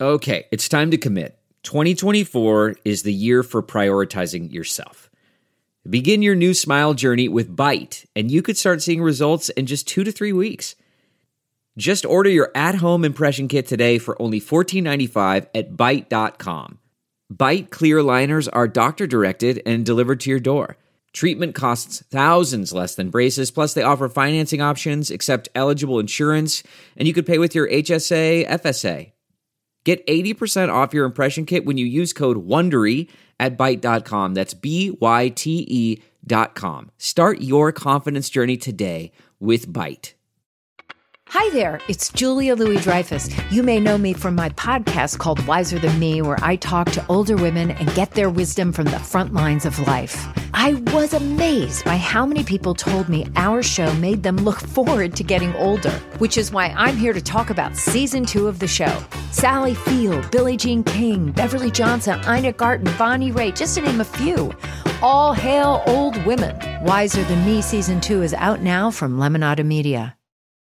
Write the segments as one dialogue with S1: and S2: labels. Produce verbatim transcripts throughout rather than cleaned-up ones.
S1: Okay, it's time to commit. twenty twenty-four is the year for prioritizing yourself. Begin your new smile journey with Byte, and you could start seeing results in just two to three weeks. Just order your at-home impression kit today for only fourteen ninety-five at byte dot com. Byte clear aligners are doctor-directed and delivered to your door. Treatment costs thousands less than braces, plus they offer financing options, accept eligible insurance, and you could pay with your H S A, F S A. Get eighty percent off your impression kit when you use code WONDERY at byte dot com. That's B Y T E dot com. Start your confidence journey today with Byte.
S2: Hi there, it's Julia Louis-Dreyfus. You may know me from my podcast called Wiser Than Me, where I talk to older women and get their wisdom from the front lines of life. I was amazed by how many people told me our show made them look forward to getting older, which is why I'm here to talk about season two of the show. Sally Field, Billie Jean King, Beverly Johnson, Ina Garten, Bonnie Raitt, just to name a few. All hail old women. Wiser Than Me season two is out now from Lemonada Media.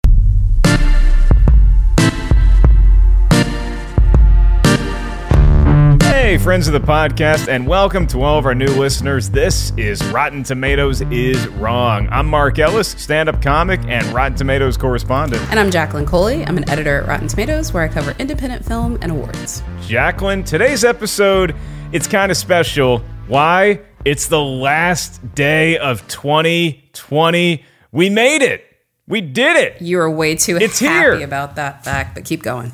S3: Hey, friends of the podcast, and welcome to all of our new listeners. This is Rotten Tomatoes is Wrong. I'm Mark Ellis, stand-up comic and Rotten Tomatoes correspondent.
S4: And I'm Jacqueline Coley. I'm an editor at Rotten Tomatoes, where I cover independent film and awards.
S3: Jacqueline, today's episode, it's kind of special. Why? It's the last day of twenty twenty. We made it. We did it.
S4: You are way too
S3: it's
S4: happy
S3: here.
S4: about that fact, but keep going.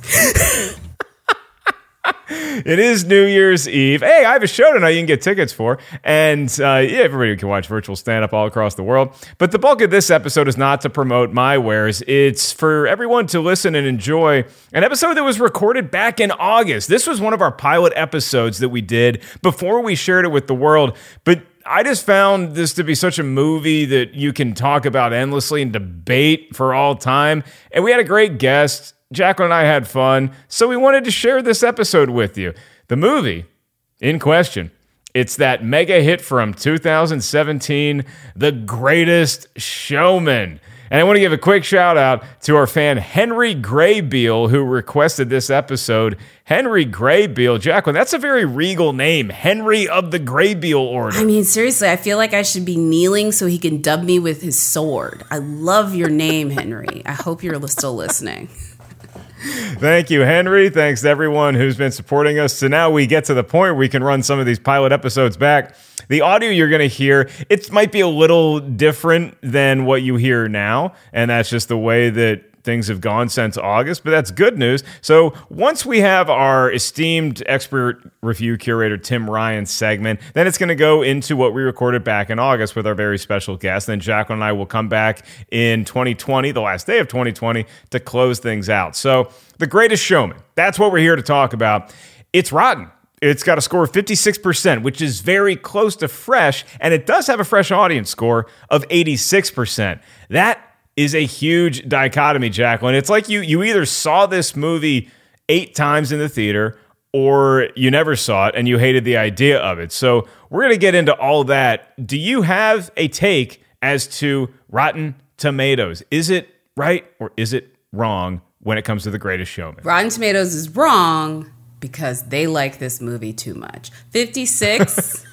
S3: It is New Year's Eve. Hey, I have a show tonight you can get tickets for. And uh, yeah, everybody can watch virtual stand-up all across the world. But the bulk of this episode is not to promote my wares. It's for everyone to listen and enjoy an episode that was recorded back in August. This was one of our pilot episodes that we did before we shared it with the world. But I just found this to be such a movie that you can talk about endlessly and debate for all time. And we had a great guest. Jacqueline and I had fun, so we wanted to share this episode with you. The movie in question, it's that mega hit from two thousand seventeen, The Greatest Showman. And I want to give a quick shout out to our fan, Henry Graybeal, who requested this episode. Henry Graybeal, Jacqueline, that's a very regal name. Henry of the Graybeal Order.
S4: I mean, seriously, I feel like I should be kneeling so he can dub me with his sword. I love your name, Henry. I hope you're still listening.
S3: Thank you, Henry. Thanks to everyone who's been supporting us. So now we get to the point where we can run some of these pilot episodes back. The audio you're going to hear, it might be a little different than what you hear now, and that's just the way that things have gone since August, but that's good news. So once we have our esteemed expert review curator Tim Ryan segment, then it's going to go into what we recorded back in August with our very special guest. Then Jacqueline and I will come back in twenty twenty, the last day of twenty twenty, to close things out. So The Greatest Showman, that's what we're here to talk about. It's rotten. It's got a score of fifty-six percent, which is very close to fresh, and it does have a fresh audience score of eighty-six percent. That is a huge dichotomy, Jacqueline. It's like you you either saw this movie eight times in the theater or you never saw it and you hated the idea of it. So we're going to get into all that. Do you have a take as to Rotten Tomatoes? Is it right or is it wrong when it comes to The Greatest Showman?
S4: Rotten Tomatoes is wrong because they like this movie too much. fifty-six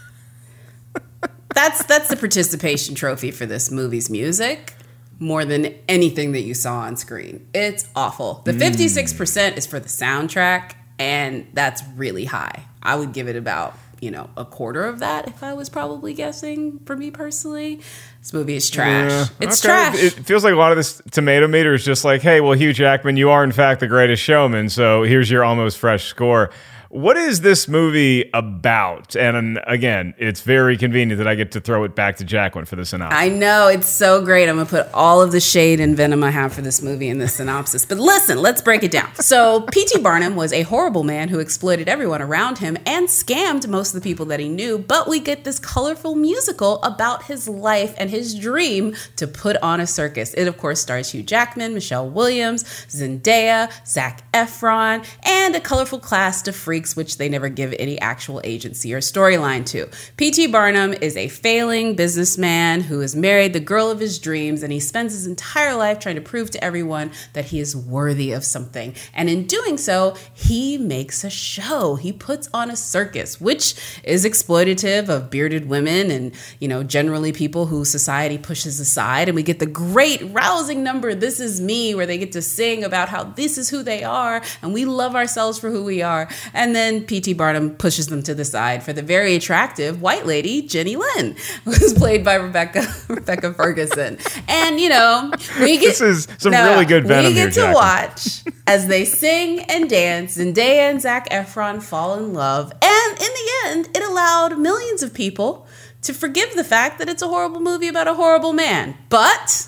S4: That's that's the participation trophy for this movie's music. More than anything that you saw on screen. It's awful. The fifty-six percent is for the soundtrack, and that's really high. I would give it about, you know, a quarter of that if I was probably guessing, for me personally. This movie is trash. Yeah, it's
S3: okay.
S4: trash.
S3: It feels like a lot of this tomato meter is just like, hey, well, Hugh Jackman, you are in fact the greatest showman, so here's your almost fresh score. What is this movie about? And again, it's very convenient that I get to throw it back to Jacqueline for the synopsis.
S4: I know, it's so great. I'm going to put all of the shade and venom I have for this movie in this synopsis. But listen, let's break it down. So P T Barnum was a horrible man who exploited everyone around him and scammed most of the people that he knew. But we get this colorful musical about his life and his dream to put on a circus. It, of course, stars Hugh Jackman, Michelle Williams, Zendaya, Zac Efron, and a colorful cast of freaks freaks, which they never give any actual agency or storyline to. P T. Barnum is a failing businessman who has married the girl of his dreams, and he spends his entire life trying to prove to everyone that he is worthy of something. And in doing so, he makes a show. He puts on a circus, which is exploitative of bearded women and, you know, generally people who society pushes aside. And we get the great rousing number, This Is Me, where they get to sing about how this is who they are and we love ourselves for who we are. And then P T. Barnum pushes them to the side for the very attractive white lady, Jenny Lynn, who's played by Rebecca Rebecca Ferguson. And, you know, we get,
S3: this is some
S4: no,
S3: really good venom
S4: we get
S3: here,
S4: to
S3: Jacqueline.
S4: watch as they sing and dance, Zendaya and Zac Efron fall in love. And in the end, it allowed millions of people to forgive the fact that it's a horrible movie about a horrible man. But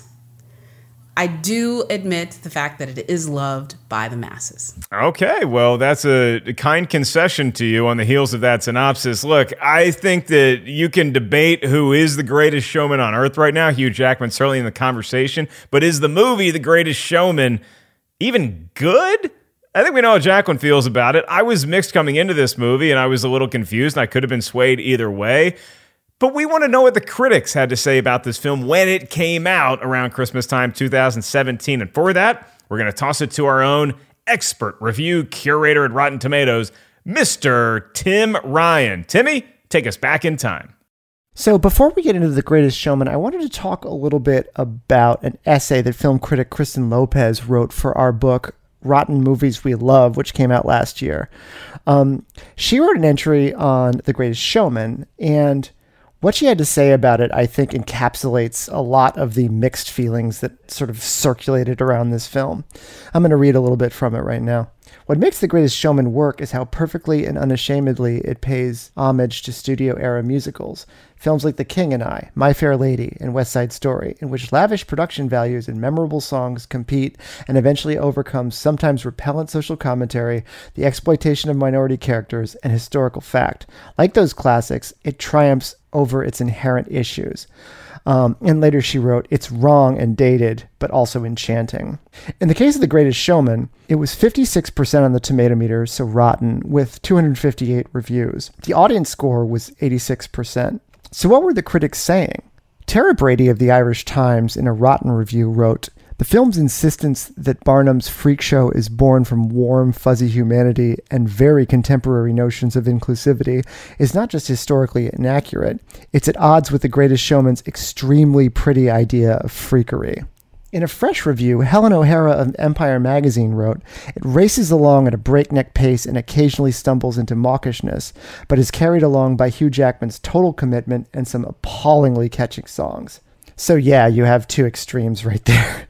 S4: I do admit the fact that it is loved by the masses.
S3: Okay, well, that's a kind concession to you on the heels of that synopsis. Look, I think that you can debate who is the greatest showman on earth right now. Hugh Jackman certainly in the conversation. But is the movie The Greatest Showman even good? I think we know how Jacqueline feels about it. I was mixed coming into this movie, and I was a little confused, and I could have been swayed either way. But we want to know what the critics had to say about this film when it came out around Christmas time two thousand seventeen. And for that, we're going to toss it to our own expert review curator at Rotten Tomatoes, Mister Tim Ryan. Timmy, take us back in time.
S5: So before we get into The Greatest Showman, I wanted to talk a little bit about an essay that film critic Kristen Lopez wrote for our book, Rotten Movies We Love, which came out last year. Um, she wrote an entry on The Greatest Showman, and what she had to say about it, I think, encapsulates a lot of the mixed feelings that sort of circulated around this film. I'm going to read a little bit from it right now. What makes The Greatest Showman work is how perfectly and unashamedly it pays homage to studio-era musicals. Films like The King and I, My Fair Lady, and West Side Story, in which lavish production values and memorable songs compete and eventually overcome sometimes repellent social commentary, the exploitation of minority characters, and historical fact. Like those classics, it triumphs over its inherent issues. Um, and later she wrote, it's wrong and dated, but also enchanting. In the case of The Greatest Showman, it was fifty-six percent on the tomato meter, so rotten, with two hundred fifty-eight reviews. The audience score was eighty-six percent. So what were the critics saying? Tara Brady of the Irish Times, in a rotten review, wrote, the film's insistence that Barnum's freak show is born from warm, fuzzy humanity and very contemporary notions of inclusivity is not just historically inaccurate, it's at odds with The Greatest Showman's extremely pretty idea of freakery. In a fresh review, Helen O'Hara of Empire magazine wrote, it races along at a breakneck pace and occasionally stumbles into mawkishness, but is carried along by Hugh Jackman's total commitment and some appallingly catching songs. So yeah, you have two extremes right there.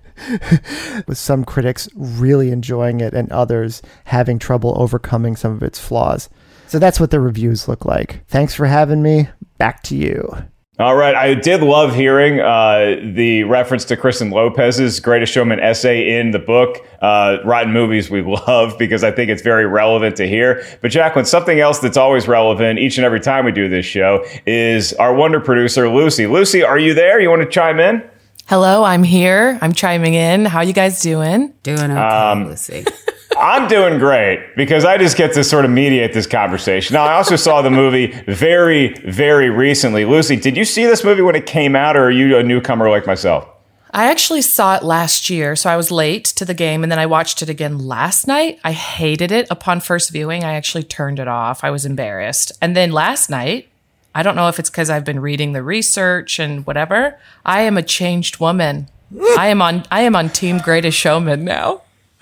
S5: With some critics really enjoying it and others having trouble overcoming some of its flaws. So that's what the reviews look like. Thanks for having me. Back to you.
S3: All right. I did love hearing uh, the reference to Kristen Lopez's Greatest Showman essay in the book, uh, Rotten Movies We Love, because I think it's very relevant to hear. But Jacqueline, something else that's always relevant each and every time we do this show is our wonder producer, Lucy. Lucy, are you there? You want to chime in?
S6: Hello, I'm here. I'm chiming in. How you guys doing?
S4: Doing okay,
S3: Um,
S4: Lucy.
S3: I'm doing great because I just get to sort of mediate this conversation. Now, I also saw the movie very, very recently. Lucy, did you see this movie when it came out, or are you a newcomer like myself?
S6: I actually saw it last year, so I was late to the game, and then I watched it again last night. I hated it. Upon first viewing, I actually turned it off. I was embarrassed. And then last night, I don't know if it's because I've been reading the research and whatever, I am a changed woman. I am on I am on Team Greatest Showman now.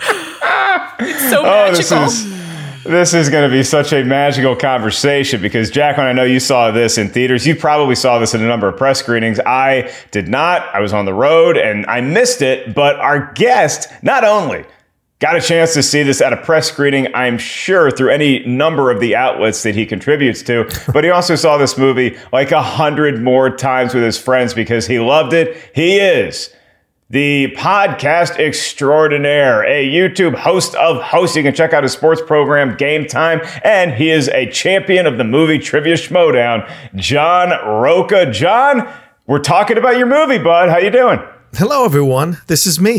S6: It's so
S3: Oh,
S6: magical.
S3: this is this is going to be such a magical conversation because, Jacqueline, I know you saw this in theaters. You probably saw this in a number of press screenings. I did not. I was on the road and I missed it. But our guest not only got a chance to see this at a press screening, I'm sure, through any number of the outlets that he contributes to. But he also saw this movie like a hundred more times with his friends because he loved it. He is the podcast extraordinaire, a YouTube host of hosts. You can check out his sports program, Game Time. And he is a champion of the movie Trivia Schmodown, John Rocha. John, we're talking about your movie, bud. How you doing?
S7: Hello, everyone. This is me.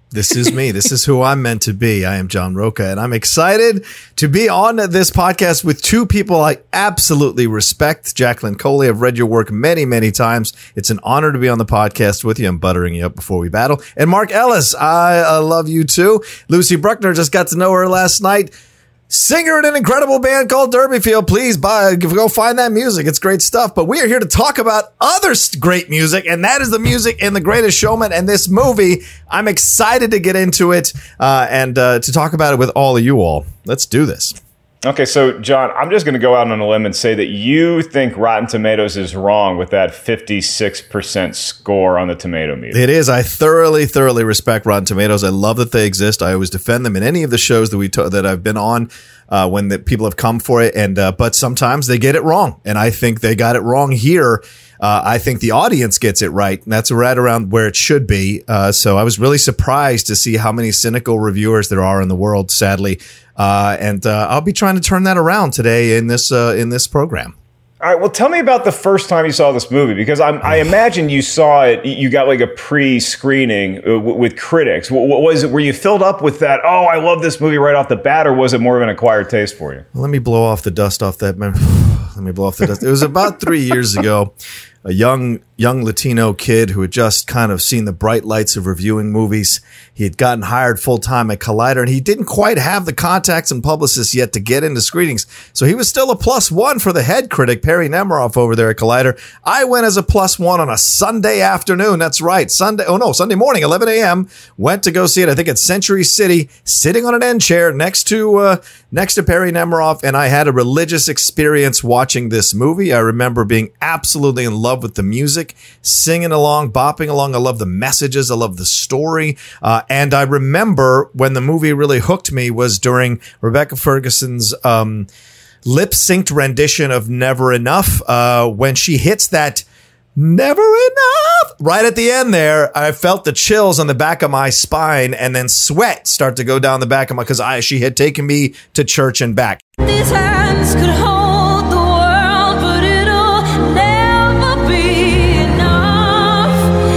S7: This is me. This is who I'm meant to be. I am John Rocha, and I'm excited to be on this podcast with two people I absolutely respect. Jacqueline Coley, I've read your work many, many times. It's an honor to be on the podcast with you. I'm buttering you up before we battle. And Mark Ellis, I uh, love you too. Lucy Bruckner, just got to know her last night. Singer in an incredible band called Derbyfield. Please buy, go find that music. It's great stuff. But we are here to talk about other great music, and that is the music in The Greatest Showman and this movie. I'm excited to get into it uh, and uh, to talk about it with all of you all. Let's do this.
S3: Okay, so John, I'm just going to go out on a limb and say that you think Rotten Tomatoes is wrong with that fifty-six percent score on the tomato meter.
S7: It is. I thoroughly, thoroughly respect Rotten Tomatoes. I love that they exist. I always defend them in any of the shows that we to- that I've been on uh, when the people have come for it. And uh, but sometimes they get it wrong, and I think they got it wrong here. Uh, I think the audience gets it right, and that's right around where it should be. Uh, so I was really surprised to see how many cynical reviewers there are in the world, sadly. Uh, and uh, I'll be trying to turn that around today in this uh, in this program.
S3: All right. Well, tell me about the first time you saw this movie, because I'm, I imagine you saw it. You got like a pre-screening uh, w- with critics. W- was it? Were you filled up with that? Oh, I love this movie right off the bat, or was it more of an acquired taste for you?
S7: Let me blow off the dust off that. Let me blow off the dust. It was about three years ago. A young young Latino kid who had just kind of seen the bright lights of reviewing movies. He had gotten hired full-time at Collider, and he didn't quite have the contacts and publicists yet to get into screenings. So he was still a plus one for the head critic, Perry Nemiroff, over there at Collider. I went as a plus one on a Sunday afternoon. That's right. Sunday. Oh, no, Sunday morning, eleven a.m. Went to go see it, I think, at Century City, sitting on an end chair next to uh, next to Perry Nemiroff, and I had a religious experience watching this movie. I remember being absolutely in love with the music, singing along, bopping along. I love the messages. I love the story. Uh, and I remember when the movie really hooked me was during Rebecca Ferguson's um, lip-synced rendition of Never Enough. Uh, when she hits that Never Enough right at the end there, I felt the chills on the back of my spine and then sweat start to go down the back of my, because I she had taken me to church and back.
S8: These hands could hold the world, but it'll never be enough.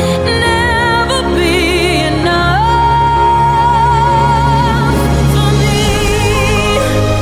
S8: Never be enough for me.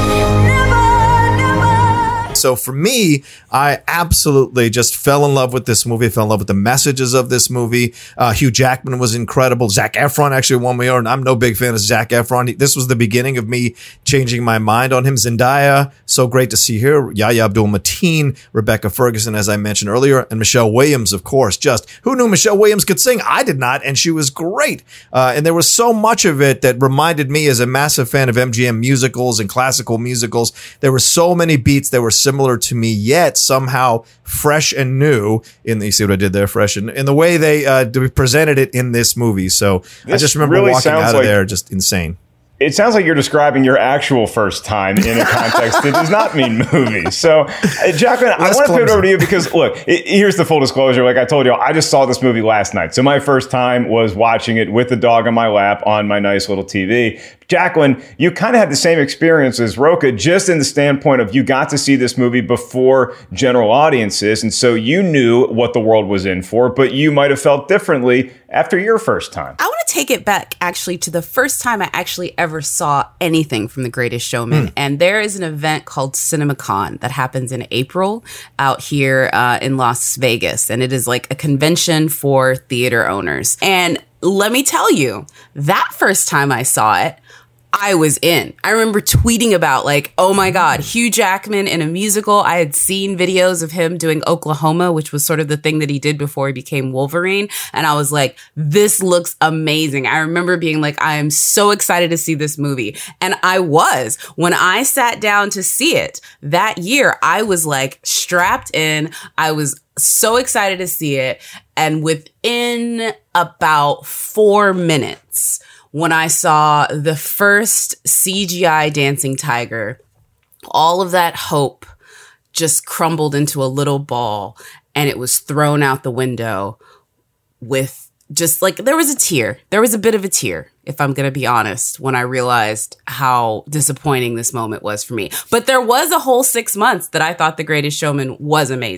S8: Never, never.
S7: So for me, I absolutely just fell in love with this movie. I fell in love with the messages of this movie. Uh, Hugh Jackman was incredible. Zac Efron actually won me over. And I'm no big fan of Zac Efron. He, this was the beginning of me changing my mind on him. Zendaya, so great to see her. Yahya Abdul-Mateen, Rebecca Ferguson, as I mentioned earlier, and Michelle Williams, of course. Just who knew Michelle Williams could sing? I did not, and she was great. Uh, and there was so much of it that reminded me, as a massive fan of M G M musicals and classical musicals, there were so many beats that were similar to me, yet somehow fresh and new in the, you see what I did there, fresh and in the way they uh, presented it in this movie. So this I just remember really walking out of like, there just insane.
S3: It sounds like you're describing your actual first time in a context that does not mean movies. So, uh, Jacqueline, I want to pivot over to you because, look, it, here's the full disclosure. Like I told you, I just saw this movie last night. So my first time was watching it with the dog on my lap on my nice little T V. Jacqueline, you kind of had the same experience as Rocha, just in the standpoint of you got to see this movie before general audiences. And so you knew what the world was in for, but you might have felt differently after your first time.
S4: I want to take it back actually to the first time I actually ever saw anything from The Greatest Showman. Mm. And there is an event called CinemaCon that happens in April out here uh, in Las Vegas. And it is like a convention for theater owners. And let me tell you, that first time I saw it, I was in. I remember tweeting about like, oh my God, Hugh Jackman in a musical. I had seen videos of him doing Oklahoma, which was sort of the thing that he did before he became Wolverine. And I was like, this looks amazing. I remember being like, I am so excited to see this movie. And I was. When I sat down to see it that year, I was like strapped in. I was so excited to see it. And within about four minutes, when I saw the first C G I dancing tiger, all of that hope just crumbled into a little ball and it was thrown out the window with just like, there was a tear. There was a bit of a tear, if I'm going to be honest, when I realized how disappointing this moment was for me. But there was a whole six months that I thought The Greatest Showman was amazing.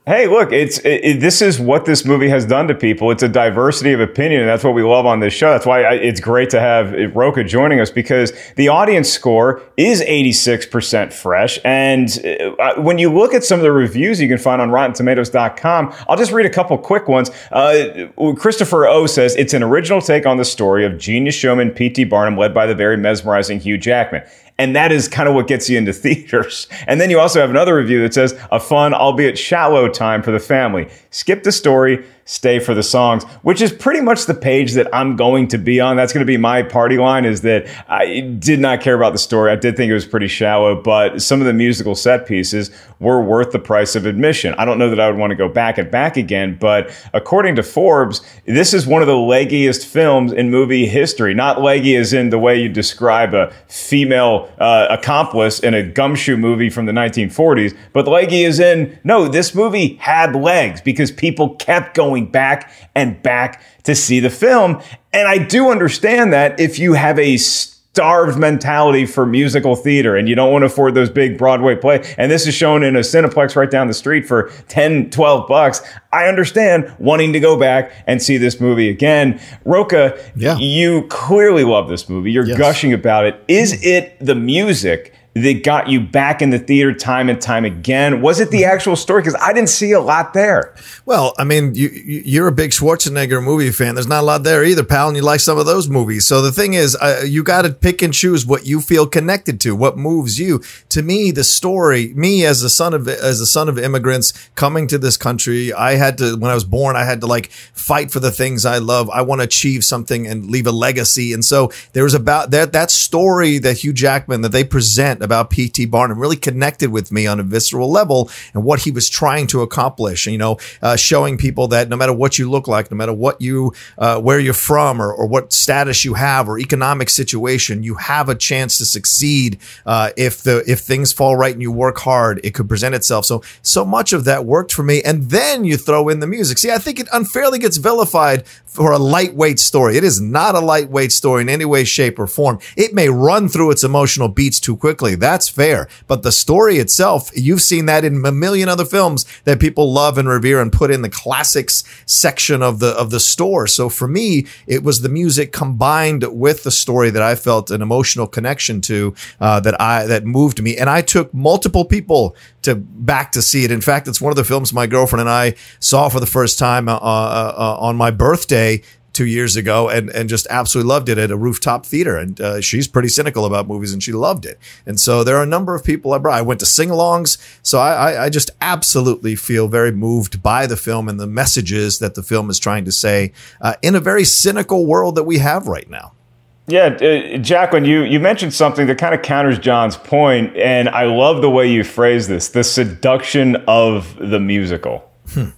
S3: Hey, look, it's it, it, this is what this movie has done to people. It's a diversity of opinion, and that's what we love on this show. That's why I, it's great to have Rocha joining us, because the audience score is eighty-six percent fresh. And uh, when you look at some of the reviews you can find on rotten tomatoes dot com, I'll just read a couple quick ones. Uh, Christopher O says, it's an original take on the story of genius showman P T Barnum, led by the very mesmerizing Hugh Jackman. And that is kind of what gets you into theaters. And then you also have another review that says, a fun, albeit shallow time for the family. Skip the story, stay for the songs, which is pretty much the page that I'm going to be on. That's going to be my party line, is that I did not care about the story. I did think it was pretty shallow, but some of the musical set pieces were worth the price of admission. I don't know that I would want to go back and back again, but according to Forbes, this is one of the leggiest films in movie history. Not leggy as in the way you describe a female uh, accomplice in a gumshoe movie from the nineteen forties, but leggy as in, no, this movie had legs because people kept going back and back to see the film. And I do understand that if you have a starved mentality for musical theater and you don't want to afford those big Broadway plays, and this is shown in a Cineplex right down the street for ten, twelve bucks, I understand wanting to go back and see this movie again. Rocha,
S7: yeah.
S3: you clearly love this movie. You're
S7: yes.
S3: gushing about it. Is it the music that got you back in the theater time and time again? Was it the actual story? Because I didn't see a lot there.
S7: Well, I mean, you, you're a big Schwarzenegger movie fan. There's not a lot there either, pal, and you like some of those movies. So the thing is, uh, you got to pick and choose what you feel connected to, what moves you. To me, the story, me as a son of as a son of immigrants coming to this country, I had to, when I was born, I had to like fight for the things I love. I want to achieve something and leave a legacy. And so there was about that that story that Hugh Jackman, that they present about P T Barnum, really connected with me on a visceral level, and what he was trying to accomplish. You know, uh, showing people that no matter what you look like, no matter what you, uh, where you're from, or, or what status you have, or economic situation, you have a chance to succeed. Uh, if the if things fall right and you work hard, it could present itself. So so much of that worked for me. And then you throw in the music. See, I think it unfairly gets vilified for a lightweight story. It is not a lightweight story in any way, shape, or form. It may run through its emotional beats too quickly. That's fair. But the story itself, you've seen that in a million other films that people love and revere and put in the classics section of the of the store. So for me, it was the music combined with the story that I felt an emotional connection to, uh, that I that moved me. And I took multiple people to back to see it. In fact, it's one of the films my girlfriend and I saw for the first time uh, uh, uh, on my birthday two years ago, and, and just absolutely loved it at a rooftop theater. And uh, she's pretty cynical about movies, and she loved it. And so there are a number of people I brought. I went to sing-alongs. So I, I, I just absolutely feel very moved by the film and the messages that the film is trying to say uh, in a very cynical world that we have right now.
S3: Yeah, uh, Jacqueline, you, you mentioned something that kind of counters John's point, and I love the way you phrase this, the seduction of the musical.
S7: Hmm.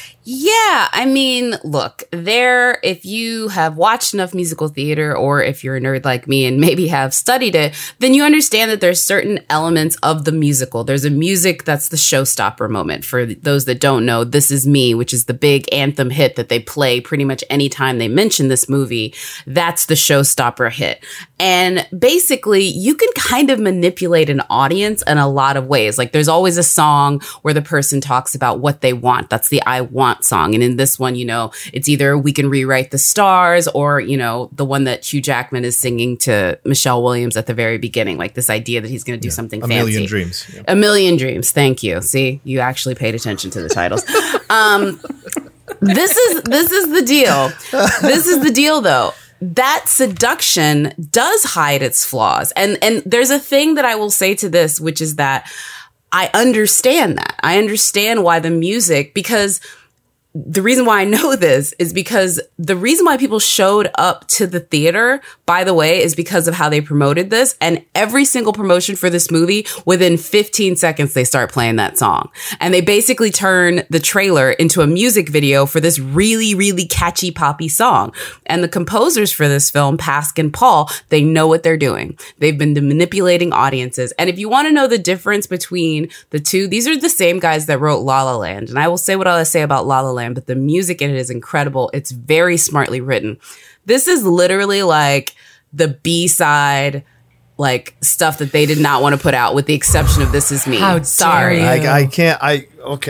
S4: Yeah, I mean, look, there, if you have watched enough musical theater, or if you're a nerd like me and maybe have studied it, then you understand that there's certain elements of the musical. There's a music that's the showstopper moment. For those that don't know, This Is Me, which is the big anthem hit that they play pretty much anytime they mention this movie. That's the showstopper hit. And basically, you can kind of manipulate an audience in a lot of ways. Like, there's always a song where the person talks about what they want. That's the I Want song. And in this one, you know, it's either We Can Rewrite the Stars, or, you know, the one that Hugh Jackman is singing to Michelle Williams at the very beginning, like this idea that he's going to do yeah, something
S7: a
S4: fancy.
S7: A Million Dreams. Yeah.
S4: A Million Dreams. Thank you. See, you actually paid attention to the titles. um, this is, this is the deal. This is the deal, though. That seduction does hide its flaws. And, and there's a thing that I will say to this, which is that I understand that. I understand why the music, because the reason why I know this is because the reason why people showed up to the theater, by the way, is because of how they promoted this. And every single promotion for this movie, within fifteen seconds, they start playing that song. And they basically turn the trailer into a music video for this really, really catchy poppy song. And the composers for this film, Pasek and Paul, they know what they're doing. They've been manipulating audiences. And if you want to know the difference between the two, these are the same guys that wrote La La Land. And I will say what I'll say about La La Land, but the music in it is incredible. It's very smartly written. This is literally like the B-side, like stuff that they did not want to put out, with the exception of This Is Me.
S6: How
S4: Sorry.
S6: dare you.
S7: I, I can't. I okay.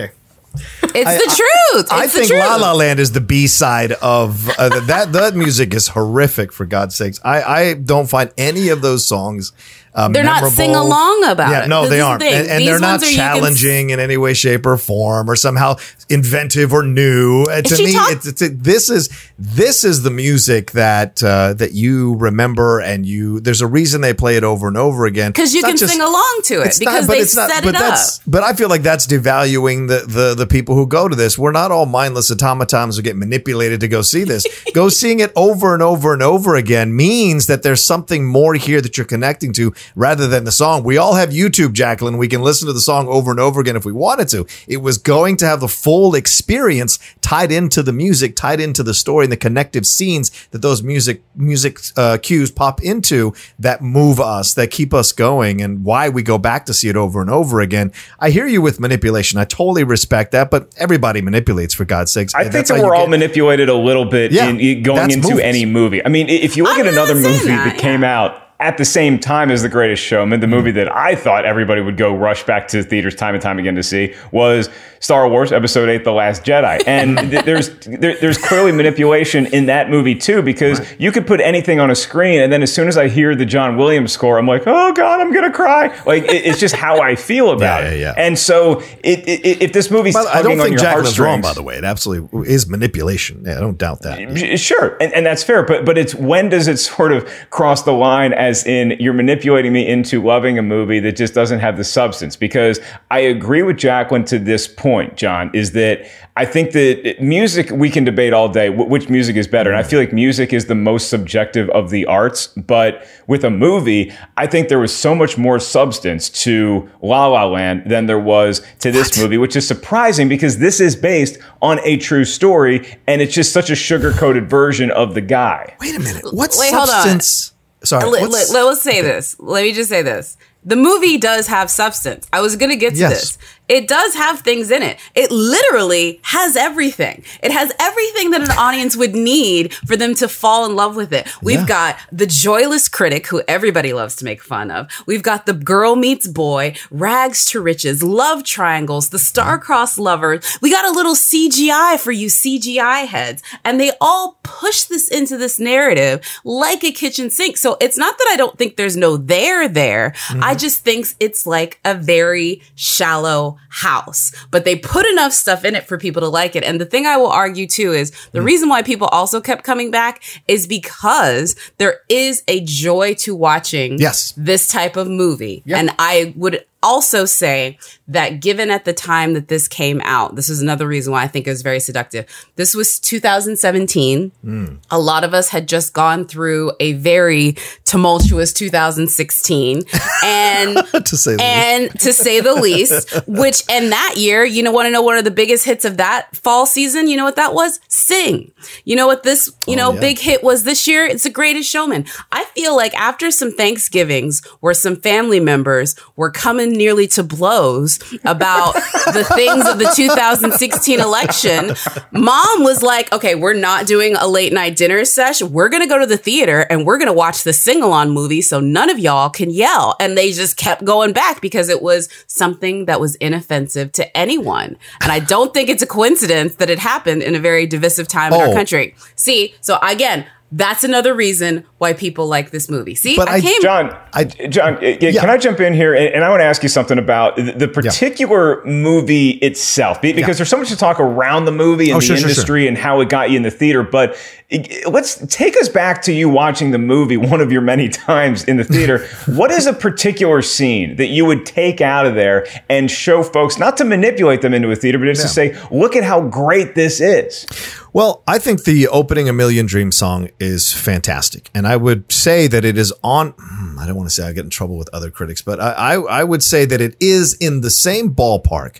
S4: It's
S7: I-
S4: the truth. It's
S7: I
S4: the
S7: think
S4: truth.
S7: La La Land is the B side of uh, that. That music is horrific. For God's sakes, I, I don't find any of those songs. Um,
S4: They're not
S7: memorable.
S4: sing-along about
S7: yeah,
S4: it.
S7: No,
S4: This
S7: they
S4: is the
S7: aren't,
S4: thing.
S7: and, and
S4: These
S7: they're not
S4: ones are you can s-
S7: challenging in any way, shape, or form, or somehow inventive or new. Uh, to
S4: she
S7: me,
S4: talk-
S7: it's, it's it, this is this is the music that uh, that you remember, and you. There's a reason they play it over and over again
S4: Because you
S7: It's not
S4: can
S7: just-
S4: sing along to it
S7: it's
S4: because
S7: not, but
S4: they
S7: it's not,
S4: set
S7: but
S4: it up.
S7: that's, But I feel like that's devaluing the, the the people who go to this. We're not all mindless automatons who get manipulated to go see this. Go seeing it over and over and over again means that there's something more here that you're connecting to rather than the song. We all have YouTube, Jacqueline. We can listen to the song over and over again if we wanted to. It was going to have the full experience tied into the music, tied into the story and the connective scenes that those music music uh, cues pop into that move us, that keep us going, and why we go back to see it over and over again. I hear you with manipulation. I totally respect that, but everybody manipulates, for God's sakes.
S3: I
S7: And
S3: think
S7: that's
S3: that
S7: how you
S3: we're all
S7: get-
S3: manipulated a little bit
S7: Yeah,
S3: in, in going
S7: that's
S3: into
S7: movies.
S3: any movie. I mean, i- if you look
S4: I'm
S3: at another
S4: not saying
S3: movie
S4: that,
S3: that, came
S4: yeah.
S3: out at the same time as The Greatest Showman, the
S7: Mm.
S3: movie that I thought everybody would go rush back to theaters time and time again to see was Star Wars Episode eight, The Last Jedi. And th- there's there, there's clearly manipulation in that movie too, because you could put anything on a screen, and then as soon as I hear the John Williams score, I'm like, oh God, I'm going to cry. Like, it, it's just how I feel about
S7: Yeah,
S3: it.
S7: yeah, yeah.
S3: And so it, it, if this movie's
S7: But I
S3: tugging
S7: don't
S3: on
S7: think
S3: your
S7: Jacqueline's wrong,
S3: heartstrings-
S7: by the way. It absolutely is manipulation. Yeah, I don't doubt that.
S3: Sure, and, and that's fair, but but it's when does it sort of cross the line, as in you're manipulating me into loving a movie that just doesn't have the substance? Because I agree with Jacqueline to this point, John, is that I think that music, we can debate all day wh- which music is better, and I feel like music is the most subjective of the arts, but with a movie, I think there was so much more substance to La La Land than there was to this movie, which is surprising because this is based on a true story, and it's just such a sugar-coated version of the guy.
S7: Wait a minute. What
S4: Wait, hold on.
S7: substance? Sorry.
S4: Let,
S7: what's-
S4: let, us say this. Let me just say this. The movie does have substance. I was going to get to
S7: Yes.
S4: this. It does have things in it. It literally has everything. It has everything that an audience would need for them to fall in love with it. We've
S7: Yeah.
S4: got the joyless critic, who everybody loves to make fun of. We've got the girl meets boy, rags to riches, love triangles, the star-crossed lovers. We got a little C G I for you C G I heads. And they all push this into this narrative like a kitchen sink. So it's not that I don't think there's no there there. I just think it's like a very shallow house, but they put enough stuff in it for people to like it. And the thing I will argue too is the reason why people also kept coming back is because there is a joy to watching
S7: Yes.
S4: this type of movie. And I would also say that given at the time that this came out, this is another reason why I think it was very seductive. This was two thousand seventeen. A lot of us had just gone through a very tumultuous two thousand sixteen. And
S7: to say the least.
S4: and to say the least, which, and that year, you know, want to know one of the biggest hits of that fall season? You know what that was? Sing. You know what this, you know,
S7: yeah.
S4: big hit was this year? It's The Greatest Showman. I feel like after some Thanksgivings where some family members were coming nearly to blows about the things of the two thousand sixteen election, mom was like, okay, we're not doing a late night dinner sesh. We're going to go to the theater and we're going to watch the sing-along movie so none of y'all can yell. And they just kept going back because it was something that was inoffensive to anyone. And I don't think it's a coincidence that it happened in a very divisive time in
S7: Oh.
S4: our country. See, so again, that's another reason why people like this movie. See,
S7: But
S4: I,
S7: I-
S4: came.
S3: John,
S7: I-
S3: John, uh,
S7: Yeah.
S3: can I jump in here? And, and I want to ask you something about the, the particular movie itself, be- because
S7: Yeah.
S3: there's so much to talk around the movie and
S7: Oh,
S3: the
S7: sure, sure,
S3: industry and how it got you in the theater. But it- let's take us back to you watching the movie one of your many times in the theater. What is a particular scene that you would take out of there and show folks, not to manipulate them into a theater, but just to say, look at how great this is?
S7: Well, I think the opening A Million Dreams song is fantastic. And I would say that it is on, I don't want to say I get in trouble with other critics, but I, I, I would say that it is in the same ballpark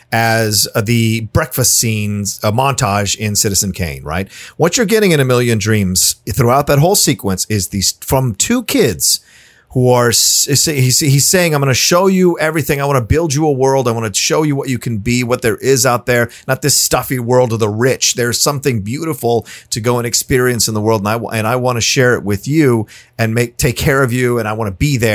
S7: as uh, the breakfast scenes, a montage in Citizen Kane, right? What you're getting in A Million Dreams throughout that whole sequence is these from two kids who are, he's, he's saying, I'm going to show you everything. I want to build you a world. I want to show you what you can be, what there is out there, not this stuffy world of the rich. There's something beautiful to go and experience in the world. And I, and I want to share it with you and make, take care of you. And I want to be there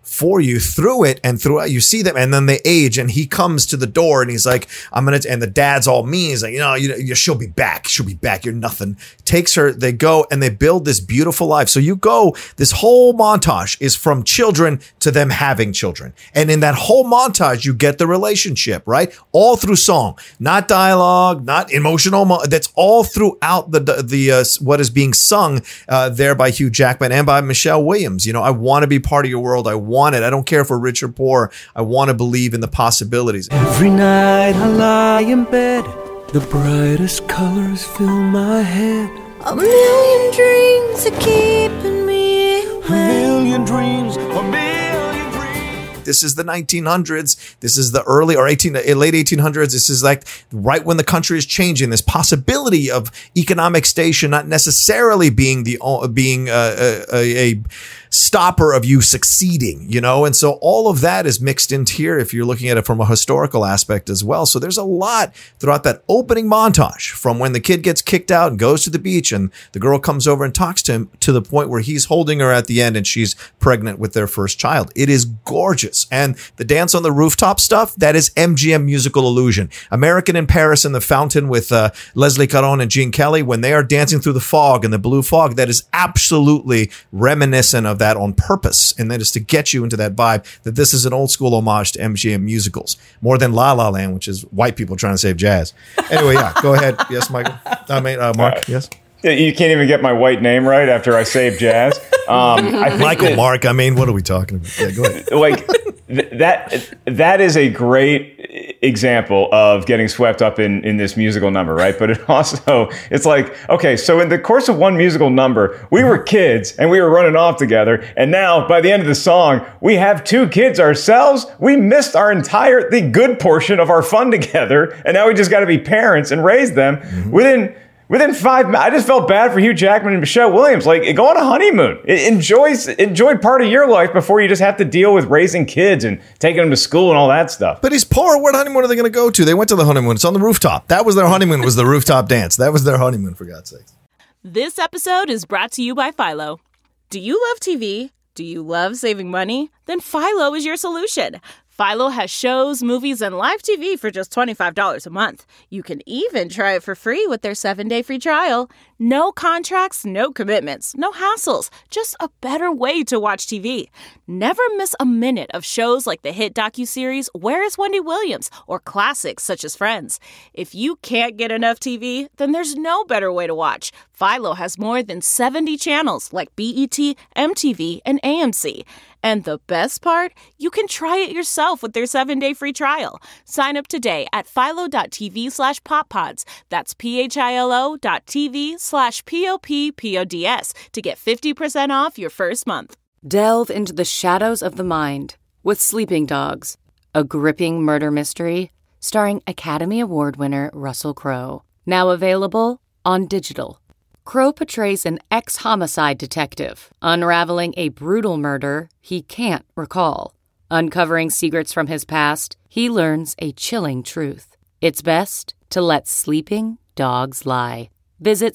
S7: for you through it and throughout. You see them, and then they age, and he comes to the door, and he's like, "I'm gonna," and the dad's all mean. He's like, "You know, you, you she'll be back. She'll be back. You're nothing." Takes her. They go and they build this beautiful life. So you go. This whole montage is from children to them having children, and in that whole montage, you get the relationship, right? All through song, not dialogue, not emotional. Mo- that's all throughout the the, the uh, what is being sung uh, there by Hugh Jackman and by Michelle Williams. You know, I want to be part of your world. I want it. I don't care if we're rich or poor. I want to believe in the possibilities.
S9: Every night I lie in bed, the brightest colors fill my head.
S8: A million dreams are keeping me
S9: A
S8: awake.
S9: million dreams, a million dreams.
S7: This is the nineteen hundreds. This is the early or eighteen, late eighteen hundreds. This is like right when the country is changing. This possibility of economic station not necessarily being the being a, a, a stopper of you succeeding, you know? And so all of that is mixed into here if you're looking at it from a historical aspect as well. So there's a lot throughout that opening montage from when the kid gets kicked out and goes to the beach and the girl comes over and talks to him to the point where he's holding her at the end and she's pregnant with their first child. It is gorgeous. And the dance on the rooftop stuff, that is M G M Musical Illusion. American in Paris in the Fountain with uh, Leslie Caron and Gene Kelly, when they are dancing through the fog and the blue fog, that is absolutely reminiscent of that on purpose, and that is to get you into that vibe that this is an old school homage to M G M musicals, more than La La Land, which is white people trying to save jazz. Anyway, yeah, go ahead. Yes, Michael. I mean, uh, Mark. Uh, yes.
S3: You can't even get my white name right after I saved jazz. Um, I think
S7: Michael,
S3: that,
S7: Mark. I mean, what are we talking about? Yeah, go ahead.
S3: Like th- that. That is a great example of getting swept up in in this musical number, right? But it also, it's like, okay, so in the course of one musical number, we were kids and we were running off together, and now by the end of the song, we have two kids ourselves. We missed our entire the good portion of our fun together, and now we just got to be parents and raise them mm-hmm. within. Within five minutes, I just felt bad for Hugh Jackman and Michelle Williams. Like, go on a honeymoon. Enjoy, enjoy part of your life before you just have to deal with raising kids and taking them to school and all that stuff.
S7: But he's poor. What honeymoon are they going to go to? They went to the honeymoon. It's on the rooftop. That was their honeymoon, was the rooftop dance. That was their honeymoon, for God's sakes.
S10: This episode is brought to you by Philo. Do you love T V? Do you love saving money? Then Philo is your solution. Philo has shows, movies, and live T V for just twenty-five dollars a month. You can even try it for free with their seven-day free trial. No contracts, no commitments, no hassles. Just a better way to watch T V. Never miss a minute of shows like the hit docuseries Where is Wendy Williams? Or classics such as Friends. If you can't get enough T V, then there's no better way to watch. Philo has more than seventy channels like B E T, M T V, and A M C. And the best part? You can try it yourself with their seven-day free trial. Sign up today at philo.tv slash poppods. That's P-H-I-L-O dot TV slash P-O-P-P-O-D-S to get fifty percent off your first month.
S11: Delve into the shadows of the mind with Sleeping Dogs, a gripping murder mystery starring Academy Award winner Russell Crowe. Now available on digital. Crowe portrays an ex-homicide detective, unraveling a brutal murder he can't recall. Uncovering secrets from his past, he learns a chilling truth. It's best to let sleeping dogs lie. Visit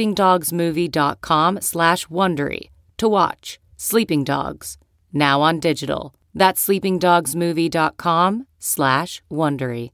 S11: sleepingdogsmovie.com slash Wondery to watch Sleeping Dogs, now on digital. That's sleepingdogsmovie.com slash Wondery.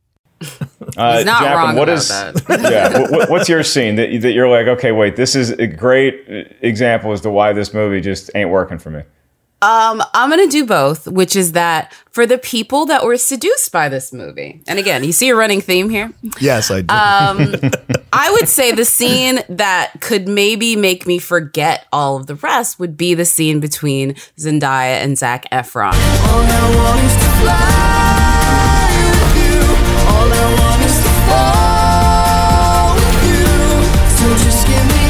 S3: Uh,
S4: He's not
S3: Jacqueline,
S4: wrong
S3: what
S4: about
S3: is,
S4: that.
S3: yeah, what, what's your scene that, that you're like, okay, wait, this is a great example as to why this movie just ain't working for me?
S4: Um, I'm going to do both, which is that for the people that were seduced by this movie, and again, you see a running theme here.
S7: Yes, I do.
S4: Um, I would say the scene that could maybe make me forget all of the rest would be the scene between Zendaya and Zac Efron.
S8: All I want is to fly with you. All I want is to fall with you. So just give me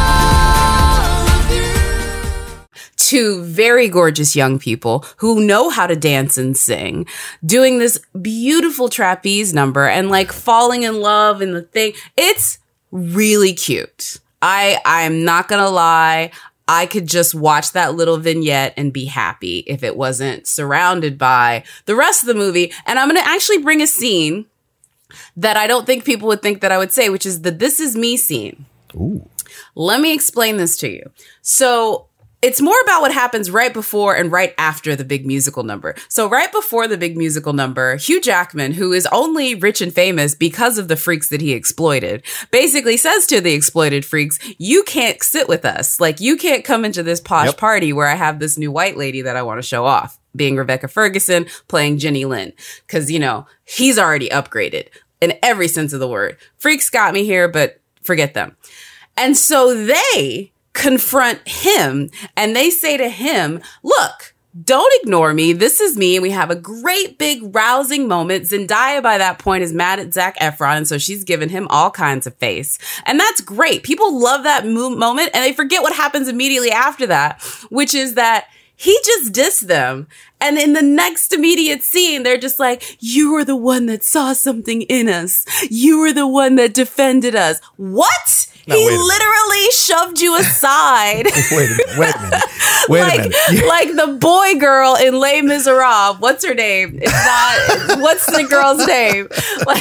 S8: all of you.
S4: Two very gorgeous young people who know how to dance and sing, doing this beautiful trapeze number and like falling in love in the thing. It's really cute. I, I'm not gonna lie. I could just watch that little vignette and be happy if it wasn't surrounded by the rest of the movie. And I'm going to actually bring a scene that I don't think people would think that I would say, which is the This Is Me scene.
S7: Ooh.
S4: Let me explain this to you. So It's more about what happens right before and right after the big musical number. So right before the big musical number, Hugh Jackman, who is only rich and famous because of the freaks that he exploited, basically says to the exploited freaks, you can't sit with us. Like, you can't come into this posh
S7: Yep.
S4: party where I have this new white lady that I want to show off, being Rebecca Ferguson, playing Jenny Lynn. Because, you know, he's already upgraded in every sense of the word. Freaks got me here, but forget them. And so they confront him and they say to him, look, don't ignore me. This is me. And we have a great big rousing moment. Zendaya by that point is mad at Zac Efron. And so she's given him all kinds of face. And that's great. People love that mo- moment and they forget what happens immediately after that, which is that he just dissed them. And in the next immediate scene, they're just like, you were the one that saw something in us. You were the one that defended us. What?
S7: No,
S4: he
S7: wait a minute.
S4: literally shoved you aside.
S7: Wait a minute. Wait a minute. Wait
S4: like,
S7: a minute.
S4: like the boy girl in Les Miserables. What's her name? It's not, what's the girl's name? Like,